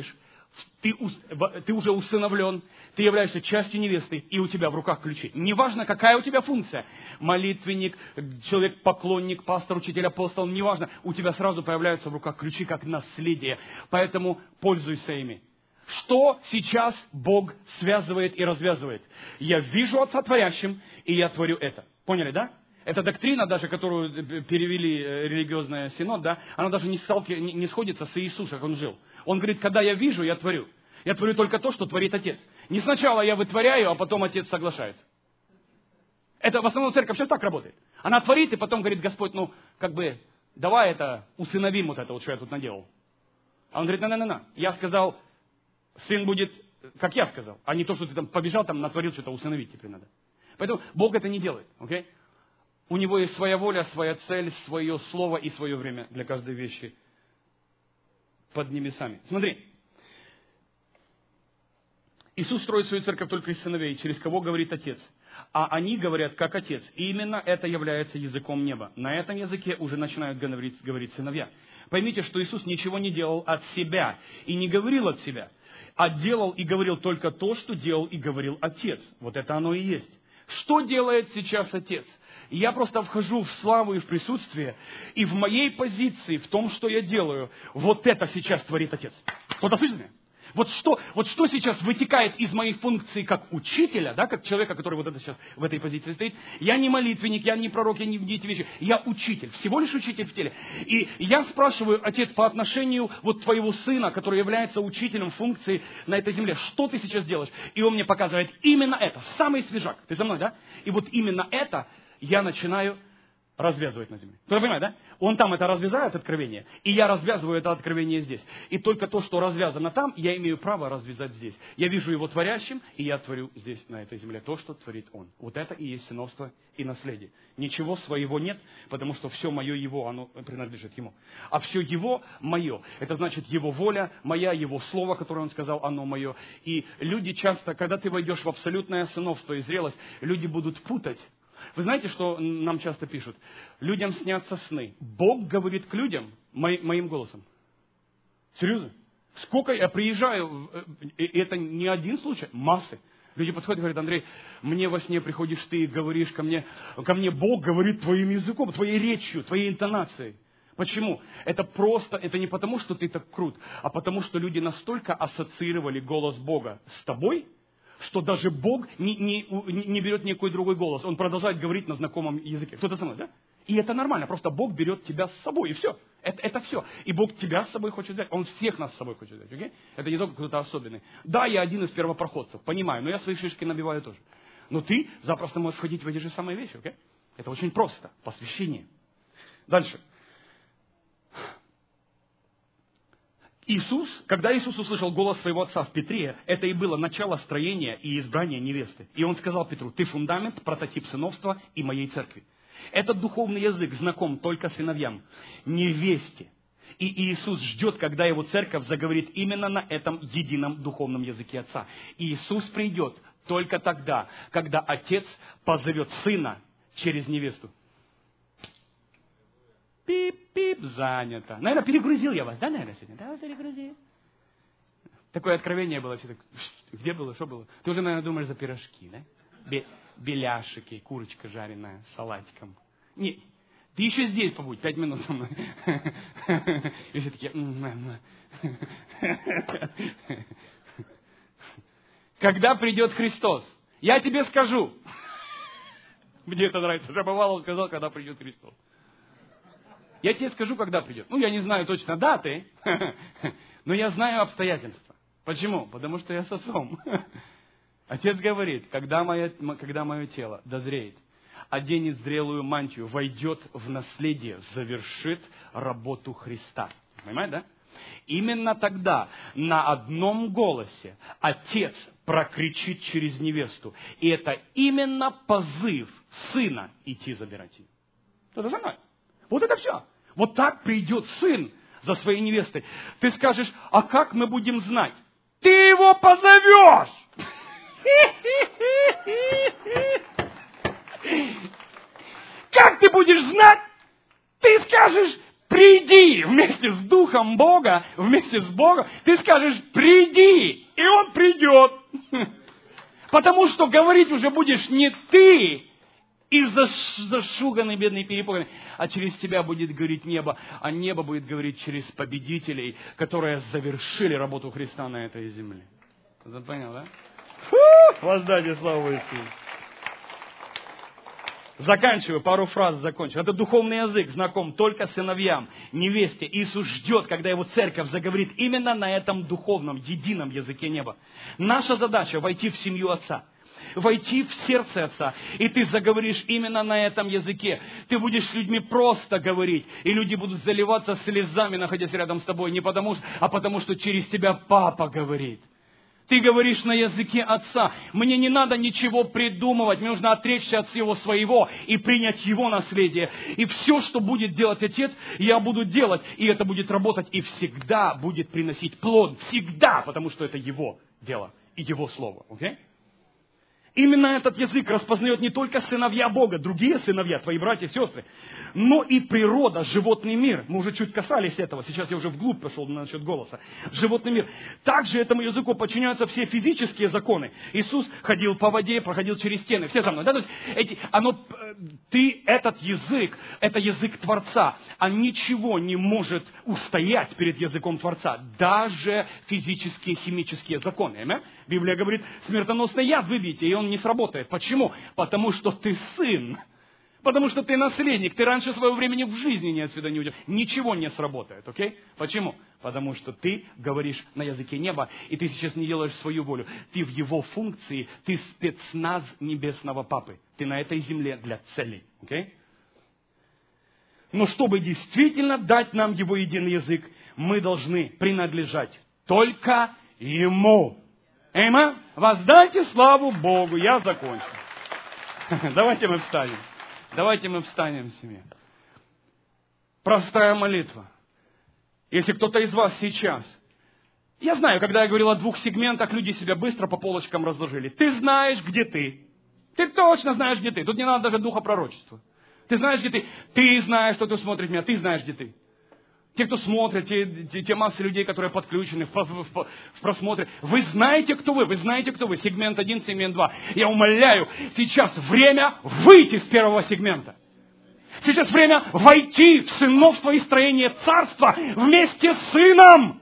Ты, ты уже усыновлен, ты являешься частью невесты, и у тебя в руках ключи. Неважно, какая у тебя функция. Молитвенник, человек-поклонник, пастор, учитель, апостол, неважно. У тебя сразу появляются в руках ключи, как наследие. Поэтому пользуйся ими. Что сейчас Бог связывает и развязывает? Я вижу Отца Творящим, и я творю это. Поняли, да? Эта доктрина, даже которую перевели религиозный синод, да, она даже не, сталки, не сходится с Иисусом, как он жил. Он говорит, когда я вижу, я творю. Я творю только то, что творит Отец. Не сначала я вытворяю, а потом Отец соглашается. Это в основном церковь сейчас так работает. Она творит, и потом говорит, Господь, ну, как бы, давай это, усыновим вот это, вот, что я тут наделал. А он говорит, на-на-на-на. Я сказал, сын будет, как я сказал, а не то, что ты там побежал, там натворил, что-то усыновить теперь надо. Поэтому Бог это не делает, окей? У Него есть своя воля, своя цель, свое слово и свое время для каждой вещи под небесами. Смотри. Иисус строит свою церковь только из сыновей, через кого говорит Отец. А они говорят, как Отец. И именно это является языком неба. На этом языке уже начинают говорить, говорить сыновья. Поймите, что Иисус ничего не делал от себя и не говорил от себя, а делал и говорил только то, что делал и говорил Отец. Вот это оно и есть. Что делает сейчас Отец? Я просто вхожу в славу и в присутствие, и в моей позиции, в том, что я делаю, вот это сейчас творит Отец. Кто-то слышит меня? Вот что, вот что сейчас вытекает из моих функций как учителя, да, как человека, который вот это сейчас в этой позиции стоит. Я не молитвенник, я не пророк, я не эти вещи. Я учитель, всего лишь учитель в теле. И я спрашиваю, Отец, по отношению вот твоего сына, который является учителем функции на этой земле, что ты сейчас делаешь? И он мне показывает именно это, самый свежак. Ты со мной, да? И вот именно это я начинаю развязывать на земле. Кто понимает, да? Он там это развязает, откровение, и я развязываю это откровение здесь. И только то, что развязано там, я имею право развязать здесь. Я вижу его творящим, и я творю здесь, на этой земле, то, что творит он. Вот это и есть сыновство и наследие. Ничего своего нет, потому что все мое его, оно принадлежит ему. А все его мое. Это значит его воля моя, его слово, которое он сказал, оно мое. И люди часто, когда ты войдешь в абсолютное сыновство и зрелость, люди будут путать. Вы знаете, что нам часто пишут? Людям снятся сны. Бог говорит к людям мо- моим голосом. Серьезно? Сколько я приезжаю, и это не один случай, массы. Люди подходят и говорят, Андрей, мне во сне приходишь ты и говоришь ко мне, ко мне Бог говорит твоим языком, твоей речью, твоей интонацией. Почему? Это просто, это не потому, что ты так крут, а потому, что люди настолько ассоциировали голос Бога с тобой, что даже Бог не, не, не берет никакой другой голос. Он продолжает говорить на знакомом языке. Кто-то со мной, да? И это нормально. Просто Бог берет тебя с собой, и все. Это, это все. И Бог тебя с собой хочет взять. Он всех нас с собой хочет взять. Okay? Это не только кто-то особенный. Да, я один из первопроходцев, понимаю, но я свои шишки набиваю тоже. Но ты запросто можешь входить в эти же самые вещи. Okay? Это очень просто. Посвящение. Дальше. Иисус, когда Иисус услышал голос своего отца в Петре, это и было начало строения и избрания невесты. И он сказал Петру, ты фундамент, прототип сыновства и моей церкви. Этот духовный язык знаком только сыновьям, невесте. И Иисус ждет, когда его церковь заговорит именно на этом едином духовном языке Отца. И Иисус придет только тогда, когда Отец позовет Сына через невесту. Пип-пип, занято. Наверное, перегрузил я вас, да, наверное, сегодня? Да, перегрузил. Такое откровение было. Все так, где было, что было? Ты уже, наверное, думаешь за пирожки, да? Бе- беляшики, курочка жареная с салатиком. Не, ты еще здесь побудь, пять минут со мной. И все такие... Когда придет Христос? Я тебе скажу. Мне это нравится. Шаповалов сказал, когда придет Христос. Я тебе скажу, когда придет. Ну, я не знаю точно даты, но я знаю обстоятельства. Почему? Потому что я с отцом. Отец говорит, когда мое, когда мое тело дозреет, оденет зрелую мантию, войдет в наследие, завершит работу Христа. Понимаете, да? Именно тогда на одном голосе Отец прокричит через невесту. И это именно позыв Сына идти забирать ее. Кто-то за мной? Вот это все. Вот так придет Сын за своей невестой. Ты скажешь, а как мы будем знать? Ты его позовешь! Как ты будешь знать? Ты скажешь, приди вместе с Духом Бога, вместе с Богом, ты скажешь, приди, и Он придет. Потому что говорить уже будешь не ты, и зашуганный, бедный, перепуганный, а через тебя будет говорить небо, а небо будет говорить через победителей, которые завершили работу Христа на этой земле. Ты понял, да? Фу, воздайте славу Иисусу. Заканчиваю, пару фраз закончу. Это духовный язык, знаком только сыновьям, невесте. Иисус ждет, когда Его церковь заговорит именно на этом духовном, едином языке неба. Наша задача войти в семью Отца. Войти в сердце Отца, и ты заговоришь именно на этом языке. Ты будешь с людьми просто говорить, и люди будут заливаться слезами, находясь рядом с тобой, не потому что, а потому что через тебя Папа говорит. Ты говоришь на языке Отца. Мне не надо ничего придумывать, мне нужно отречься от всего своего и принять Его наследие. И все, что будет делать Отец, я буду делать, и это будет работать, и всегда будет приносить плод. Всегда, потому что это Его дело и Его Слово. Окей? Именно этот язык распознает не только сыновья Бога, другие сыновья, твои братья и сестры, но и природа, животный мир. Мы уже чуть касались этого, сейчас я уже вглубь пошел насчет голоса. Животный мир. Также этому языку подчиняются все физические законы. Иисус ходил по воде, проходил через стены. Все со мной. Да? То есть эти, оно, ты, этот язык, это язык Творца, а ничего не может устоять перед языком Творца. Даже физические, химические законы. Аминь? Библия говорит, смертоносный яд выбейте, и он не сработает. Почему? Потому что ты сын. Потому что ты наследник. Ты раньше своего времени в жизни не отсюда не уйдешь. Ничего не сработает. Окей? Почему? Потому что ты говоришь на языке неба, и ты сейчас не делаешь свою волю. Ты в его функции, ты спецназ небесного Папы. Ты на этой земле для цели. Окей? Но чтобы действительно дать нам его единый язык, мы должны принадлежать только ему. Эйма, воздайте славу Богу. Я закончу. Давайте мы встанем. Давайте мы встанем в семье. Простая молитва. Если кто-то из вас сейчас... Я знаю, когда я говорил о двух сегментах, люди себя быстро по полочкам разложили. Ты знаешь, где ты. Ты точно знаешь, где ты. Тут не надо даже духа пророчества. Ты знаешь, где ты. Ты знаешь, что ты смотришь меня. Ты знаешь, где ты. Те, кто смотрит, те, те, те массы людей, которые подключены в, в, в, в просмотре. Вы знаете, кто вы. Вы знаете, кто вы. Сегмент один, сегмент два. Я умоляю, сейчас время выйти с первого сегмента. Сейчас время войти в сыновство и строение царства вместе с сыном.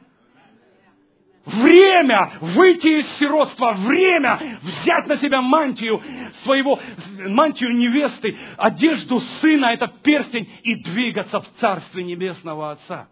Время выйти из сиротства, время взять на себя мантию своего, мантию невесты, одежду сына, этот перстень, и двигаться в Царстве Небесного Отца.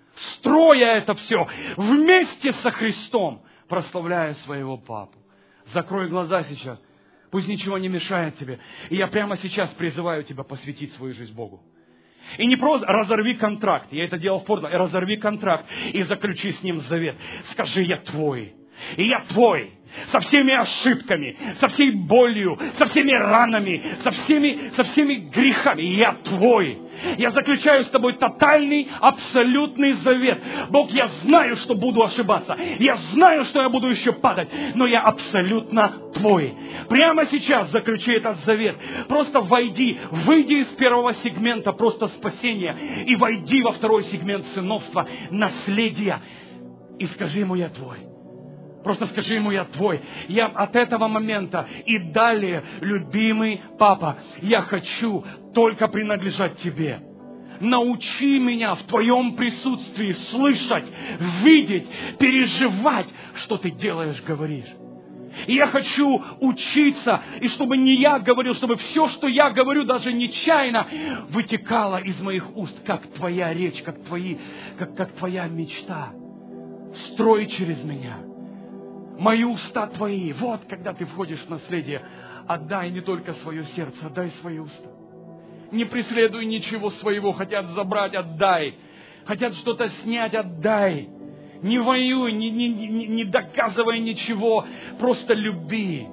Строя это все вместе со Христом, прославляя своего Папу. Закрой глаза сейчас, пусть ничего не мешает тебе. И я прямо сейчас призываю тебя посвятить свою жизнь Богу. И не просто разорви контракт. Я это делал в Портленде. Разорви контракт и заключи с ним завет. Скажи, я твой. И я твой. Со всеми ошибками, со всей болью, со всеми ранами, со всеми, со всеми грехами. Я твой. Я заключаю с тобой тотальный, абсолютный завет. Бог, я знаю, что буду ошибаться. Я знаю, что я буду еще падать. Но я абсолютно твой. Прямо сейчас заключи этот завет. Просто войди, выйди из первого сегмента просто спасения и войди во второй сегмент сыновства, наследия. И скажи ему, я твой. Просто скажи ему, я твой. Я от этого момента и далее, любимый Папа, я хочу только принадлежать тебе. Научи меня в твоем присутствии слышать, видеть, переживать, что ты делаешь, говоришь. И я хочу учиться, и чтобы не я говорил, чтобы все, что я говорю, даже нечаянно, вытекало из моих уст, как твоя речь, как, твои, как, как твоя мечта. Строй через меня. Мои уста твои. Вот когда ты входишь в наследие, отдай не только свое сердце, отдай свои уста. Не преследуй ничего своего. Хотят забрать, отдай. Хотят что-то снять, отдай. Не воюй, не, не, не, не доказывай ничего. Просто люби.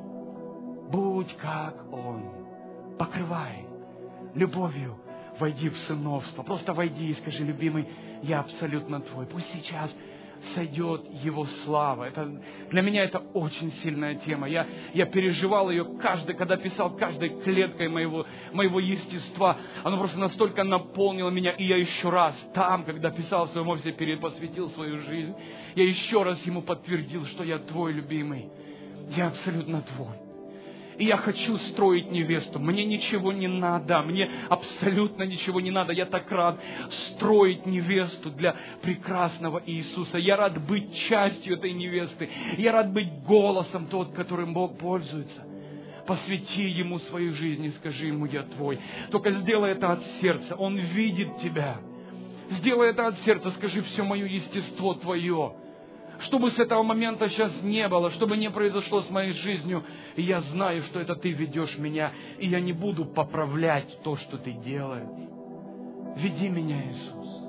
Будь как Он. Покрывай любовью. Войди в сыновство. Просто войди и скажи, любимый, я абсолютно твой. Пусть сейчас сойдет Его слава. Это, для меня это очень сильная тема. Я, я переживал ее каждый, когда писал каждой клеткой моего, моего естества. Оно просто настолько наполнило меня. И я еще раз там, когда писал в своем офисе, перед, посвятил свою жизнь, я еще раз Ему подтвердил, что я Твой любимый. Я абсолютно Твой. И я хочу строить невесту. Мне ничего не надо. Мне абсолютно ничего не надо. Я так рад строить невесту для прекрасного Иисуса. Я рад быть частью этой невесты. Я рад быть голосом тот, которым Бог пользуется. Посвяти Ему свою жизнь и скажи Ему: я Твой. Только сделай это от сердца. Он видит тебя. Сделай это от сердца. Скажи: все мое естество Твое. Чтобы с этого момента сейчас не было, чтобы не произошло с моей жизнью, и я знаю, что это Ты ведешь меня, и я не буду поправлять то, что Ты делаешь. Веди меня, Иисус.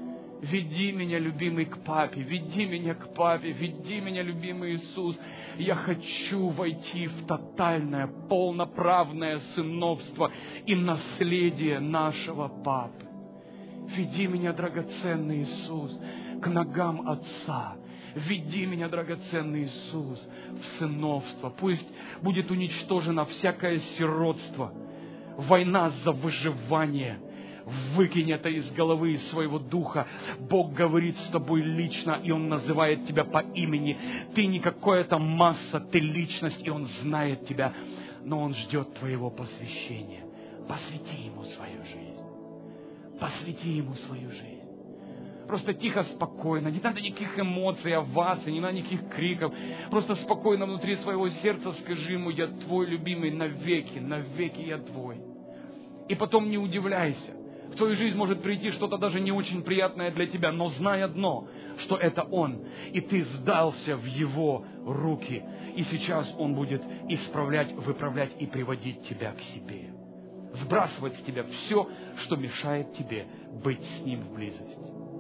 Веди меня, любимый, к Папе. Веди меня к Папе. Веди меня, любимый Иисус. Я хочу войти в тотальное, полноправное сыновство и наследие нашего Папы. Веди меня, драгоценный Иисус, к ногам Отца. Веди меня, драгоценный Иисус, в сыновство. Пусть будет уничтожено всякое сиротство. Война за выживание. Выкинь это из головы, из своего духа. Бог говорит с тобой лично, и Он называет тебя по имени. Ты не какая-то масса, ты личность, и Он знает тебя. Но Он ждет твоего посвящения. Посвяти Ему свою жизнь. Посвяти Ему свою жизнь. Просто тихо, спокойно. Не надо никаких эмоций, оваций, не надо никаких криков. Просто спокойно внутри своего сердца скажи Ему: я Твой любимый навеки, навеки я Твой. И потом не удивляйся. В твою жизнь может прийти что-то даже не очень приятное для тебя, но знай одно, что это Он. И ты сдался в Его руки. И сейчас Он будет исправлять, выправлять и приводить тебя к себе. Сбрасывать с тебя все, что мешает тебе быть с Ним в близости.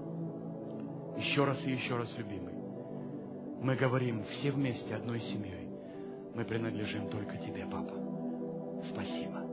Еще раз и еще раз, любимый, мы говорим все вместе одной семьей: мы принадлежим только Тебе, Папа. Спасибо.